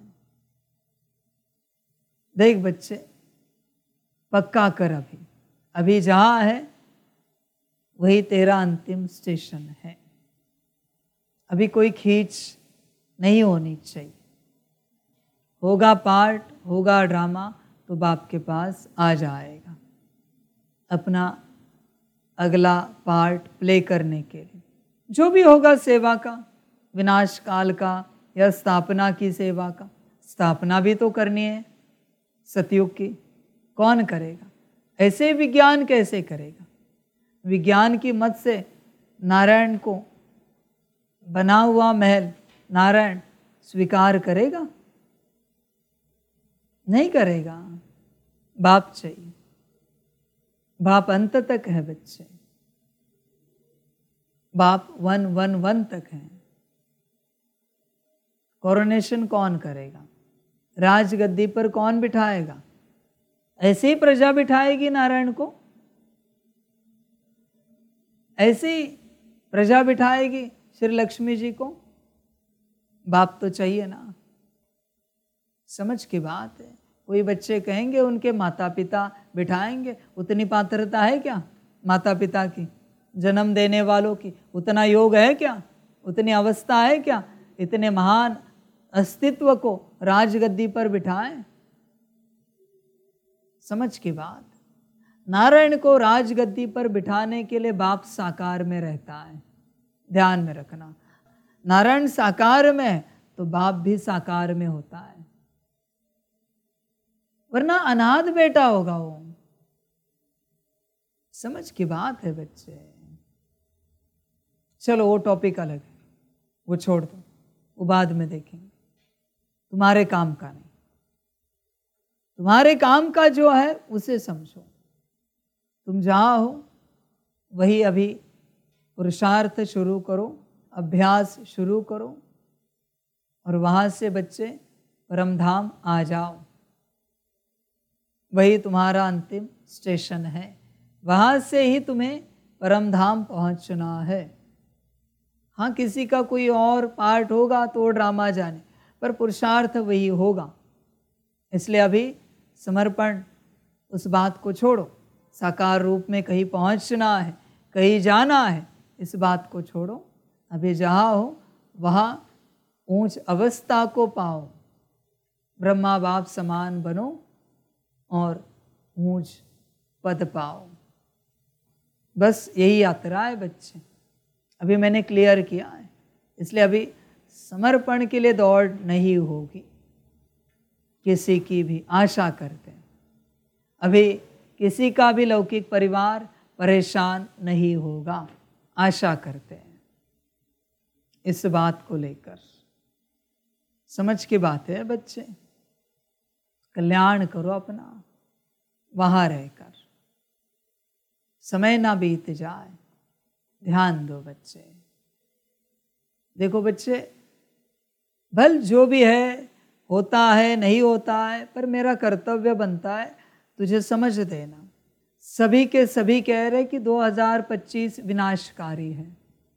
देख बच्चे, पक्का कर अभी, अभी जहां है वही तेरा अंतिम स्टेशन है। अभी कोई खींच नहीं होनी चाहिए। होगा पार्ट, होगा ड्रामा तो बाप के पास आ जाएगा अपना अगला पार्ट प्ले करने के लिए। जो भी होगा सेवा का, विनाश काल का या स्थापना की सेवा का। स्थापना भी तो करनी है सतयुग की, कौन करेगा? ऐसे विज्ञान कैसे करेगा? विज्ञान की मत से नारायण को बना हुआ महल नारायण स्वीकार करेगा? नहीं करेगा। बाप चाहिए। बाप अंत तक है बच्चे, बाप 111 तक है। कोरोनेशन कौन करेगा? राजगद्दी पर कौन बिठाएगा? ऐसे ही प्रजा बिठाएगी नारायण को, ऐसे ही प्रजा बिठाएगी श्री लक्ष्मी जी को। बाप तो चाहिए ना। समझ की बात है। कोई बच्चे कहेंगे उनके माता पिता बिठाएंगे, उतनी पात्रता है क्या माता पिता की? जन्म देने वालों की उतना योग है क्या? उतनी अवस्था है क्या? इतने महान अस्तित्व को राजगद्दी पर बिठाएं? समझ की बात। नारायण को राजगद्दी पर बिठाने के लिए बाप साकार में रहता है। ध्यान में रखना, नारायण साकार में है तो बाप भी साकार में होता है, वरना अनाथ बेटा होगा वो। समझ की बात है बच्चे। चलो वो टॉपिक अलग है, वो छोड़ दो, वो बाद में देखेंगे। तुम्हारे काम का नहीं, तुम्हारे काम का जो है उसे समझो। तुम जहां हो वही अभी पुरुषार्थ शुरू करो, अभ्यास शुरू करो और वहां से बच्चे परमधाम आ जाओ। वही तुम्हारा अंतिम स्टेशन है, वहां से ही तुम्हें परमधाम पहुंचना है। हाँ, किसी का कोई और पार्ट होगा तो ड्रामा जाने, पर पुरुषार्थ वही होगा। इसलिए अभी समर्पण उस बात को छोड़ो, साकार रूप में कहीं पहुंचना है, कहीं जाना है, इस बात को छोड़ो। अभी जहाँ हो वहाँ ऊंच अवस्था को पाओ, ब्रह्मा बाप समान बनो और ऊंच पद पाओ। बस यही यात्रा है बच्चे, अभी मैंने क्लियर किया है। इसलिए अभी समर्पण के लिए दौड़ नहीं होगी किसी की भी, आशा करते हैं। अभी किसी का भी लौकिक परिवार परेशान नहीं होगा, आशा करते हैं। इस बात को लेकर समझ की बात है बच्चे, कल्याण करो अपना वहाँ रहकर, समय ना बीत जाए, ध्यान दो बच्चे। देखो बच्चे, भल जो भी है होता है नहीं होता है, पर मेरा कर्तव्य बनता है तुझे समझ देना। सभी के सभी कह रहे कि 2025 विनाशकारी है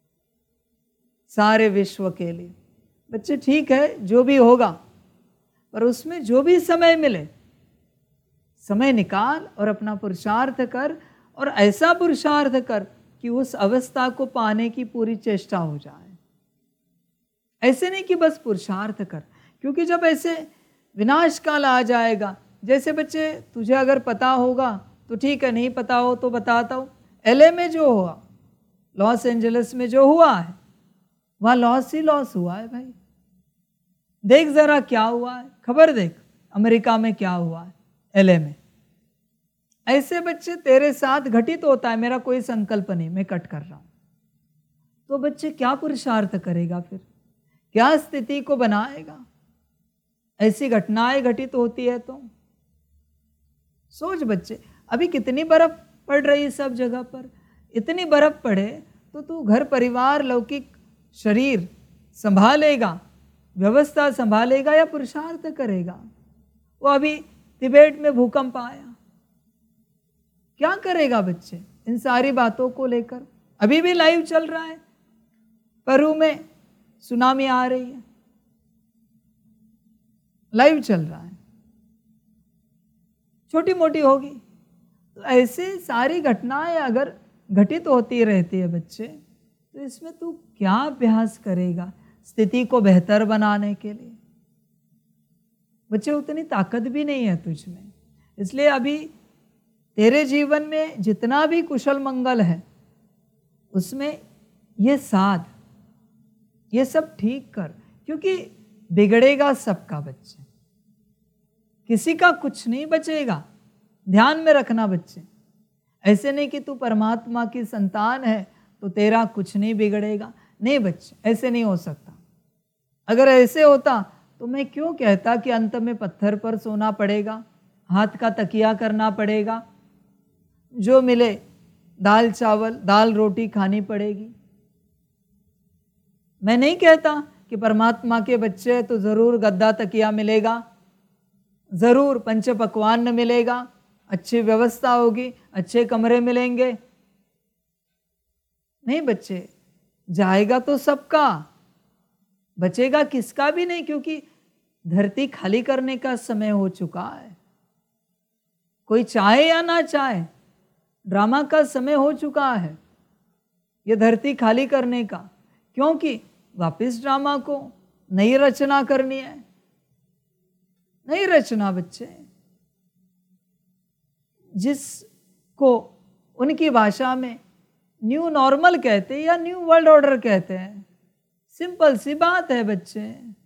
सारे विश्व के लिए। बच्चे ठीक है, जो भी होगा, पर उसमें जो भी समय मिले समय निकाल और अपना पुरुषार्थ कर, और ऐसा पुरुषार्थ कर कि उस अवस्था को पाने की पूरी चेष्टा हो जाए। ऐसे नहीं कि बस पुरुषार्थ कर, क्योंकि जब ऐसे विनाश काल आ जाएगा, जैसे बच्चे तुझे अगर पता होगा तो ठीक है, नहीं पता हो तो बताता हूँ। LA में जो हुआ, लॉस एंजलिस में जो हुआ है, वहाँ लॉस ही लॉस हुआ है भाई। देख जरा क्या हुआ है, खबर देख अमेरिका में क्या हुआ है, LA में। ऐसे बच्चे तेरे साथ घटित होता है, मेरा कोई संकल्प नहीं, मैं कट कर रहा हूं। तो बच्चे क्या पुरुषार्थ करेगा फिर, क्या स्थिति को बनाएगा? ऐसी घटनाएं घटित होती है तो सोच बच्चे, अभी कितनी बर्फ पड़ रही है सब जगह पर। इतनी बर्फ पड़े तो तू घर परिवार लौकिक शरीर संभालेगा, व्यवस्था संभालेगा या पुरुषार्थ करेगा? वो अभी तिबेट में भूकंप आया, क्या करेगा बच्चे इन सारी बातों को लेकर? अभी भी लाइव चल रहा है, पेरू में सुनामी आ रही है, लाइव चल रहा है, छोटी मोटी होगी। तो ऐसे सारी घटनाएं अगर घटित होती रहती है बच्चे, तो इसमें तू क्या अभ्यास करेगा स्थिति को बेहतर बनाने के लिए? बच्चे उतनी ताकत भी नहीं है तुझ में। इसलिए अभी तेरे जीवन में जितना भी कुशल मंगल है उसमें ये साध, ये सब ठीक कर, क्योंकि बिगड़ेगा सबका बच्चे, किसी का कुछ नहीं बचेगा। ध्यान में रखना बच्चे, ऐसे नहीं कि तू परमात्मा की संतान है तो तेरा कुछ नहीं बिगड़ेगा। नहीं बच्चे, ऐसे नहीं हो सकता। अगर ऐसे होता तो मैं क्यों कहता कि अंत में पत्थर पर सोना पड़ेगा, हाथ का तकिया करना पड़ेगा, जो मिले दाल चावल दाल रोटी खानी पड़ेगी। मैं नहीं कहता कि परमात्मा के बच्चे तो जरूर गद्दा तकिया मिलेगा, जरूर पंच पकवान मिलेगा, अच्छी व्यवस्था होगी, अच्छे कमरे मिलेंगे। नहीं बच्चे, जाएगा तो सबका, बचेगा किसका भी नहीं, क्योंकि धरती खाली करने का समय हो चुका है। कोई चाहे या ना चाहे, ड्रामा का समय हो चुका है ये धरती खाली करने का, क्योंकि वापस ड्रामा को नई रचना करनी है। नई रचना बच्चे, जिसको उनकी भाषा में न्यू नॉर्मल कहते हैं या न्यू वर्ल्ड ऑर्डर कहते हैं। सिंपल सी बात है बच्चे,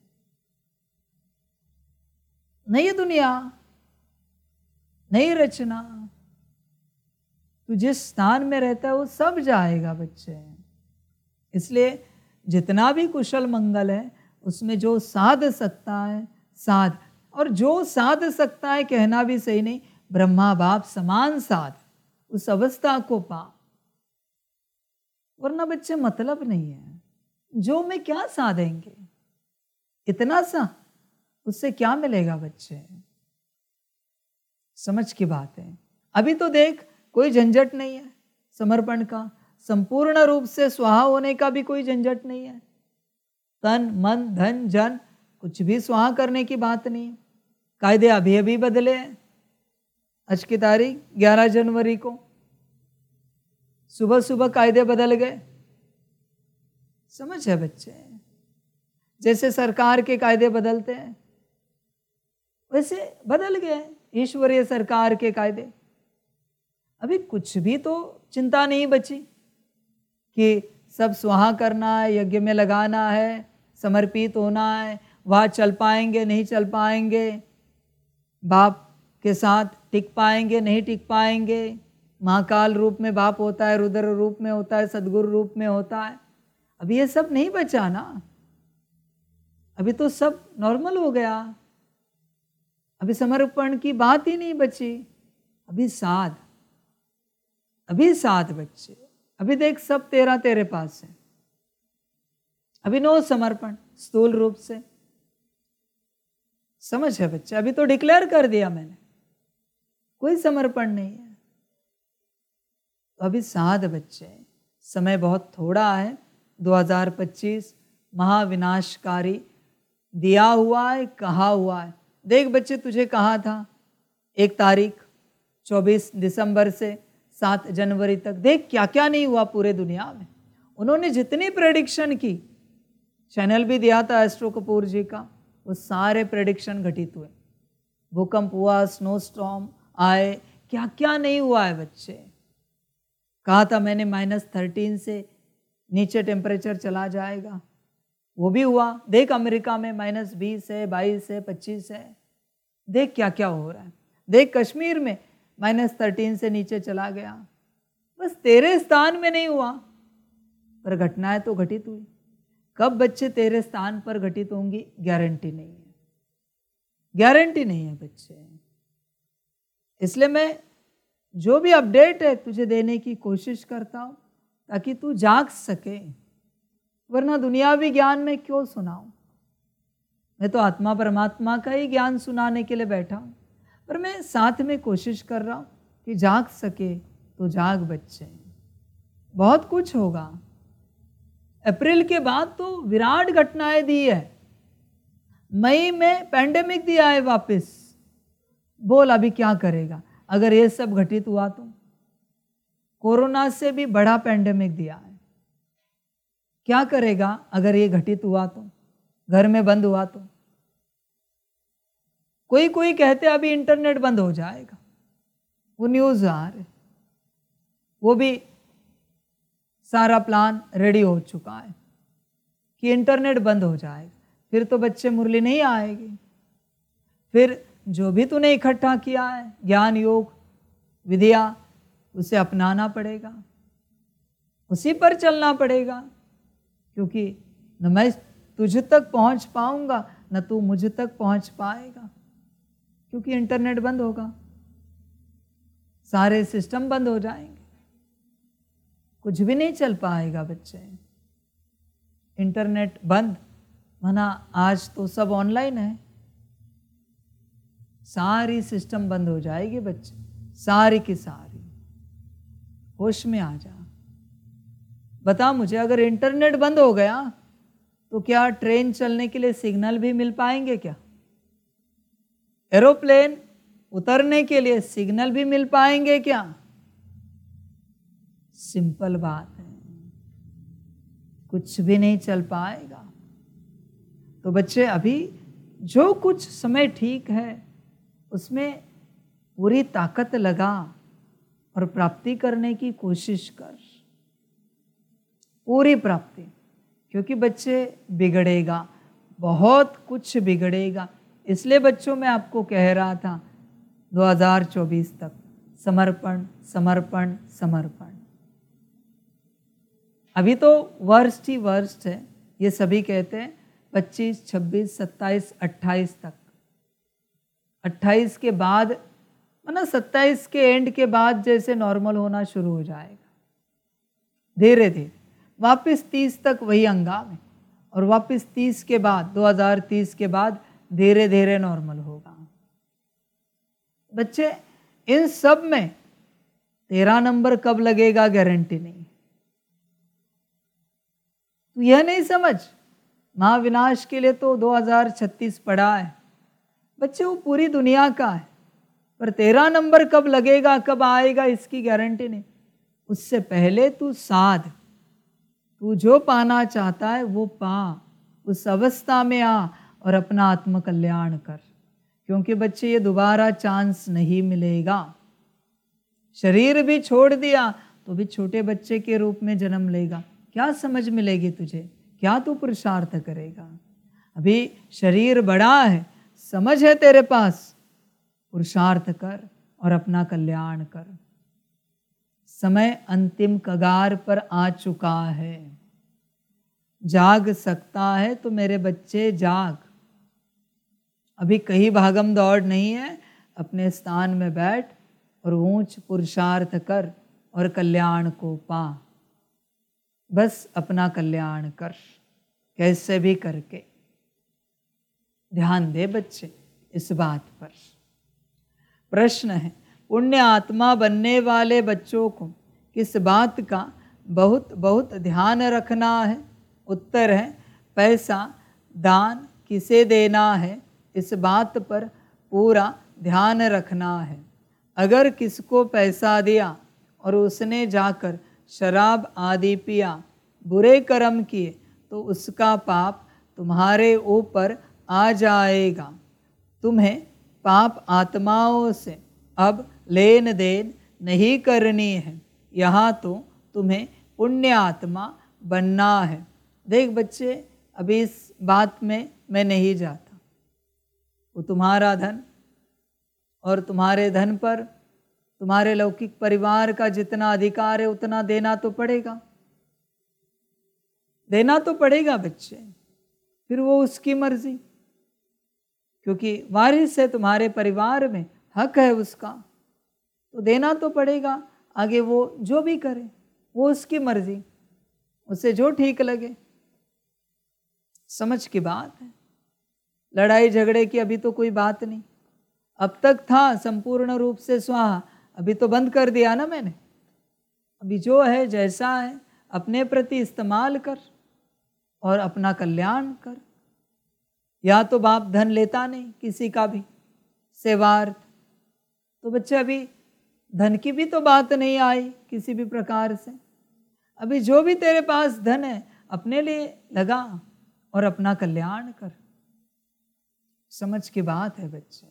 नई दुनिया, नई रचना। तू जिस स्थान में रहता है वो सब जाएगा बच्चे। इसलिए जितना भी कुशल मंगल है उसमें जो साध सकता है साध, और जो साध सकता है कहना भी सही नहीं, ब्रह्मा बाप समान साध, उस अवस्था को पा। वरना बच्चे मतलब नहीं है, जो में क्या साधेंगे, इतना सा उससे क्या मिलेगा बच्चे? समझ की बात है। अभी तो देख कोई झंझट नहीं है समर्पण का, संपूर्ण रूप से स्वाहा होने का भी कोई झंझट नहीं है। तन मन धन जन कुछ भी स्वाहा करने की बात नहीं, कायदे अभी अभी बदले हैं। आज की तारीख 11 जनवरी को सुबह सुबह कायदे बदल गए। समझ है बच्चे? जैसे सरकार के कायदे बदलते हैं वैसे बदल गए ईश्वरीय सरकार के कायदे। अभी कुछ भी तो चिंता नहीं बची कि सब स्वाहा करना है, यज्ञ में लगाना है, समर्पित होना है, वहाँ चल पाएंगे नहीं चल पाएंगे, बाप के साथ टिक पाएंगे नहीं टिक पाएंगे। महाकाल रूप में बाप होता है, रुद्र रूप में होता है, सदगुरु रूप में होता है। अभी ये सब नहीं बचा ना, अभी तो सब नॉर्मल हो गया। अभी समर्पण की बात ही नहीं बची। अभी साध बच्चे, अभी देख सब तेरे पास है। अभी नो समर्पण स्थूल रूप से। समझ है बच्चे? अभी तो डिक्लेयर कर दिया मैंने, कोई समर्पण नहीं है। तो अभी साध बच्चे, समय बहुत थोड़ा है। 2025 महाविनाशकारी दिया हुआ है, कहा हुआ है। देख बच्चे, तुझे कहा था 1 तारीख 24 दिसंबर से 7 जनवरी तक, देख क्या क्या नहीं हुआ पूरे दुनिया में। उन्होंने जितनी प्रेडिक्शन की, चैनल भी दिया था एस्ट्रो कपूर जी का, वो सारे प्रेडिक्शन घटित हुए। भूकंप हुआ, स्नो स्टॉर्म आए, क्या क्या नहीं हुआ है बच्चे। कहा था मैंने -13 से नीचे टेम्परेचर चला जाएगा, वो भी हुआ। देख अमेरिका में -20 है, 22 है, 25 है। देख क्या क्या हो रहा है। देख कश्मीर में -13 से नीचे चला गया। बस तेरे स्थान में नहीं हुआ, पर घटनाएं तो घटित हुई। कब बच्चे तेरे स्थान पर घटित होंगी गारंटी नहीं है, गारंटी नहीं है बच्चे। इसलिए मैं जो भी अपडेट है तुझे देने की कोशिश करता हूं ताकि तू जाग सके, वरना दुनियावी ज्ञान में क्यों सुनाऊं। मैं तो आत्मा परमात्मा का ही ज्ञान सुनाने के लिए बैठा हूं, पर मैं साथ में कोशिश कर रहा हूं कि जाग सके तो जाग बच्चे। बहुत कुछ होगा। अप्रैल के बाद तो विराट घटनाएं दी है। मई में पैंडेमिक दिया है वापस। बोल अभी क्या करेगा अगर ये सब घटित हुआ तो? कोरोना से भी बड़ा पैंडेमिक दिया है। क्या करेगा अगर ये घटित हुआ तो? घर में बंद हुआ तो? कोई कहते अभी इंटरनेट बंद हो जाएगा, वो न्यूज आ रहे, वो भी सारा प्लान रेडी हो चुका है कि इंटरनेट बंद हो जाएगा। फिर तो बच्चे मुरली नहीं आएगी। फिर जो भी तूने इकट्ठा किया है ज्ञान योग विद्या, उसे अपनाना पड़ेगा, उसी पर चलना पड़ेगा। क्योंकि न मैं तुझ तक पहुंच पाऊंगा न तू मुझ तक पहुंच पाएगा, क्योंकि इंटरनेट बंद होगा, सारे सिस्टम बंद हो जाएंगे, कुछ भी नहीं चल पाएगा बच्चे। इंटरनेट बंद माना आज तो सब ऑनलाइन है, सारी सिस्टम बंद हो जाएगी बच्चे, सारी की सारी। होश में आ जा। बता मुझे, अगर इंटरनेट बंद हो गया तो क्या ट्रेन चलने के लिए सिग्नल भी मिल पाएंगे क्या? एरोप्लेन उतरने के लिए सिग्नल भी मिल पाएंगे क्या? सिंपल बात है, कुछ भी नहीं चल पाएगा। तो बच्चे अभी जो कुछ समय ठीक है उसमें पूरी ताकत लगा और प्राप्ति करने की कोशिश कर, पूरी प्राप्ति। क्योंकि बच्चे बिगड़ेगा, बहुत कुछ बिगड़ेगा। इसलिए बच्चों मैं आपको कह रहा था 2024 तक समर्पण समर्पण समर्पण। अभी तो वर्स्ट ही वर्स्ट है, ये सभी कहते हैं 25, 26, 27, 28 तक। 28 के बाद मतलब 27 के एंड के बाद जैसे नॉर्मल होना शुरू हो जाएगा धीरे धीरे। वापस 30 तक वही हंगामे, और वापस 30 के बाद 2030 के बाद धीरे धीरे नॉर्मल होगा। बच्चे इन सब में 13 नंबर कब लगेगा गारंटी नहीं। तो यह नहीं समझ महाविनाश के लिए तो 2036 पड़ा है, बच्चे वो पूरी दुनिया का है, पर तेरा नंबर कब लगेगा कब आएगा इसकी गारंटी नहीं। उससे पहले तू साध, तू जो पाना चाहता है वो पा, उस अवस्था में आ और अपना आत्मकल्याण कर, क्योंकि बच्चे ये दोबारा चांस नहीं मिलेगा। शरीर भी छोड़ दिया तो भी छोटे बच्चे के रूप में जन्म लेगा, क्या समझ मिलेगी तुझे, क्या तू पुरुषार्थ करेगा। अभी शरीर बड़ा है, समझ है तेरे पास, पुरुषार्थ कर और अपना कल्याण कर। समय अंतिम कगार पर आ चुका है, जाग सकता है तो मेरे बच्चे जाग। अभी कहीं भागम दौड़ नहीं है, अपने स्थान में बैठ और ऊंच पुरुषार्थ कर और कल्याण को पा। बस अपना कल्याण कर, कैसे भी करके। ध्यान दे बच्चे इस बात पर। प्रश्न है, पुण्य आत्मा बनने वाले बच्चों को किस बात का बहुत बहुत ध्यान रखना है? उत्तर है, पैसा दान किसे देना है इस बात पर पूरा ध्यान रखना है। अगर किसको पैसा दिया और उसने जाकर शराब आदि पिया, बुरे कर्म किए, तो उसका पाप तुम्हारे ऊपर आ जाएगा। तुम्हें पाप आत्माओं से अब लेन देन नहीं करनी है, यहाँ तो तुम्हें पुण्य आत्मा बनना है। देख बच्चे, अभी इस बात में मैं नहीं जाता। वो तुम्हारा धन और तुम्हारे धन पर तुम्हारे लौकिक परिवार का जितना अधिकार है उतना देना तो पड़ेगा, देना तो पड़ेगा बच्चे। फिर वो उसकी मर्जी, क्योंकि वारिस है तुम्हारे परिवार में, हक है उसका, तो देना तो पड़ेगा। आगे वो जो भी करे वो उसकी मर्जी, उसे जो ठीक लगे। समझ की बात है। लड़ाई झगड़े की अभी तो कोई बात नहीं। अब तक था संपूर्ण रूप से स्वाहा, अभी तो बंद कर दिया ना मैंने। अभी जो है जैसा है अपने प्रति इस्तेमाल कर और अपना कल्याण कर। या तो बाप धन लेता नहीं किसी का भी सेवार्थ, तो बच्चे अभी धन की भी तो बात नहीं आई किसी भी प्रकार से। अभी जो भी तेरे पास धन है अपने लिए लगा और अपना कल्याण कर। समझ की बात है बच्चे।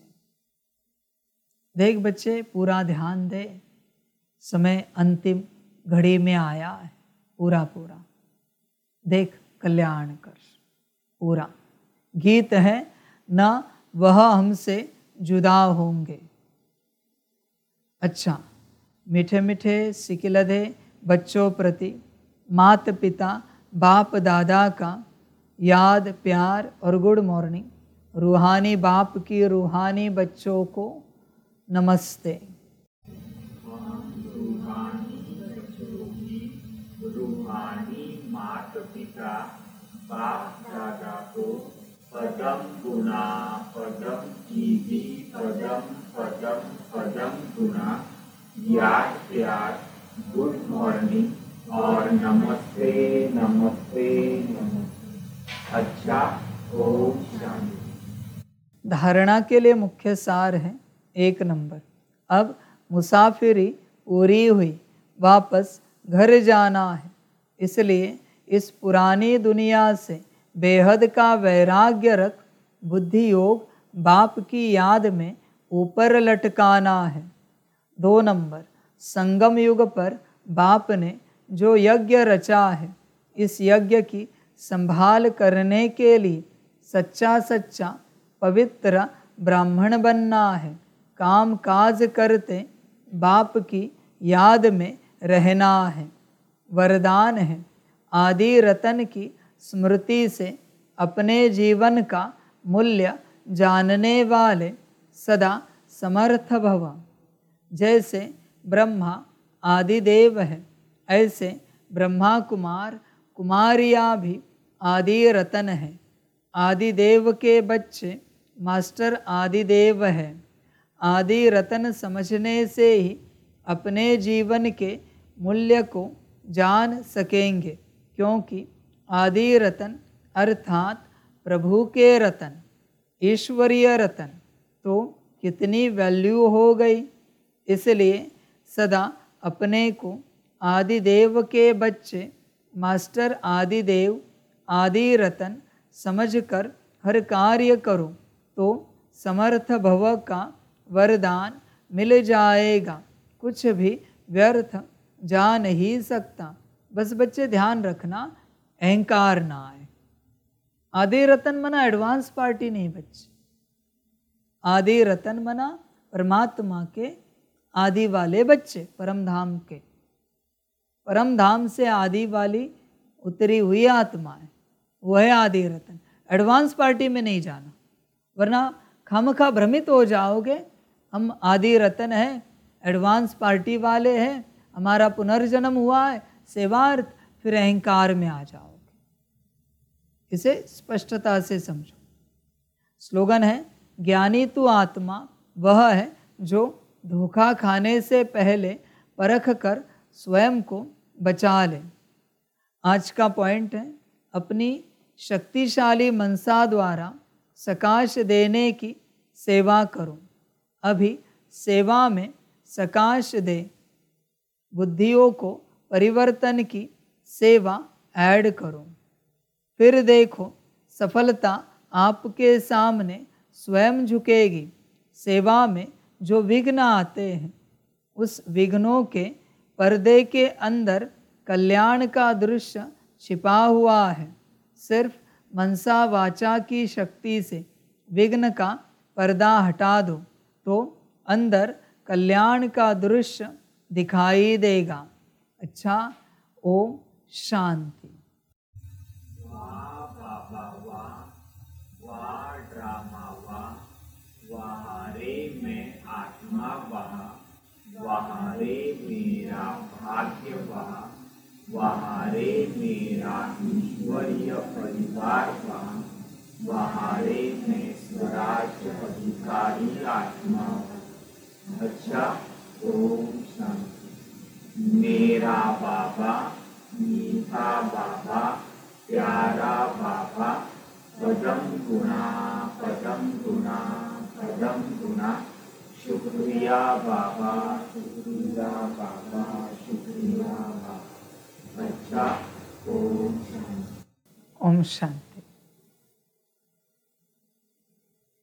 देख बच्चे, पूरा ध्यान दे, समय अंतिम घड़ी में आया है, पूरा पूरा देख, कल्याण कर पूरा। गीत है ना वह हमसे जुदा होंगे। अच्छा, मीठे मीठे सिकिलधे बच्चों प्रति माता पिता बाप दादा का याद प्यार और गुड मॉर्निंग। रूहानी बाप की रूहानी बच्चों को नमस्ते। रूहानी माता पिता बाप दादा को पदम गुना पदम कीवी पदम पदम पदम गुना याद प्यार गुड मॉर्निंग और नमस्ते नमस्ते नमस्ते। अच्छा, ओम शांति। धारणा के लिए मुख्य सार है 1 नंबर। अब मुसाफिरी पूरी हुई, वापस घर जाना है, इसलिए इस पुरानी दुनिया से बेहद का वैराग्य रख बुद्धि योग बाप की याद में ऊपर लटकाना है। 2 नंबर, संगम युग पर बाप ने जो यज्ञ रचा है, इस यज्ञ की संभाल करने के लिए सच्चा सच्चा पवित्र ब्राह्मण बनना है। काम काज करते बाप की याद में रहना है। वरदान है, आदि रतन की स्मृति से अपने जीवन का मूल्य जानने वाले सदा समर्थ भव। जैसे ब्रह्मा आदि देव है, ऐसे ब्रह्मा कुमार कुमारियाँ भी आदि रतन है। आदि देव के बच्चे मास्टर आदि देव है। आदि रतन समझने से ही अपने जीवन के मूल्य को जान सकेंगे, क्योंकि आदि रतन अर्थात प्रभु के रतन, ईश्वरीय रतन, कितनी वैल्यू हो गई। इसलिए सदा अपने को आदिदेव के बच्चे मास्टर आदिदेव आदि रतन समझकर हर कार्य करो तो समर्थ भव का वरदान मिल जाएगा। कुछ भी व्यर्थ जा नहीं सकता। बस बच्चे ध्यान रखना, अहंकार ना आए। आदि रतन मना एडवांस पार्टी नहीं बच्चे। आदि रतन मना परमात्मा के आदि वाले बच्चे, परम धाम के। परम धाम से आदि वाली उतरी हुई आत्मा है, वो है आदि रतन। एडवांस पार्टी में नहीं जाना, वरना खामखा भ्रमित हो जाओगे। हम आदि रतन हैं, एडवांस पार्टी वाले हैं, हमारा पुनर्जन्म हुआ है, सेवार्थ, फिर अहंकार में आ जाओगे। इसे स्पष्टता से समझो। स्लोगन है, ज्ञानी तू आत्मा वह है जो धोखा खाने से पहले परख कर स्वयं को बचा ले। आज का पॉइंट है, अपनी शक्तिशाली मनसा द्वारा सकाश देने की सेवा करो। अभी सेवा में सकाश दे, बुद्धियों को परिवर्तन की सेवा ऐड करो। फिर देखो सफलता आपके सामने स्वयं झुकेगी। सेवा में जो विघ्न आते हैं, उस विघ्नों के पर्दे के अंदर कल्याण का दृश्य छिपा हुआ है। सिर्फ मनसा वाचा की शक्ति से विघ्न का पर्दा हटा दो तो अंदर कल्याण का दृश्य दिखाई देगा। अच्छा, ओम शांति। वाह बाबा वाह, वाह ड्रामा वाह, वाह रे मैं आत्मा वाह, वाह रे मेरा भाग्य वाह, वाह रे मेरा ईश्वरीय परिवार वाह, वाह रे मैं स्वराज्य अधिकारी आत्मा। अच्छा, ओम शांति। मेरा बाबा, मीठा बाबा, प्यारा बाबा, पदम गुना पदम गुना पदम गुना। शुक्रिया बाबा, शुक्रिया बाबा, शुक्रिया बाबा। अच्छा, ओम शांति। ओम शांति।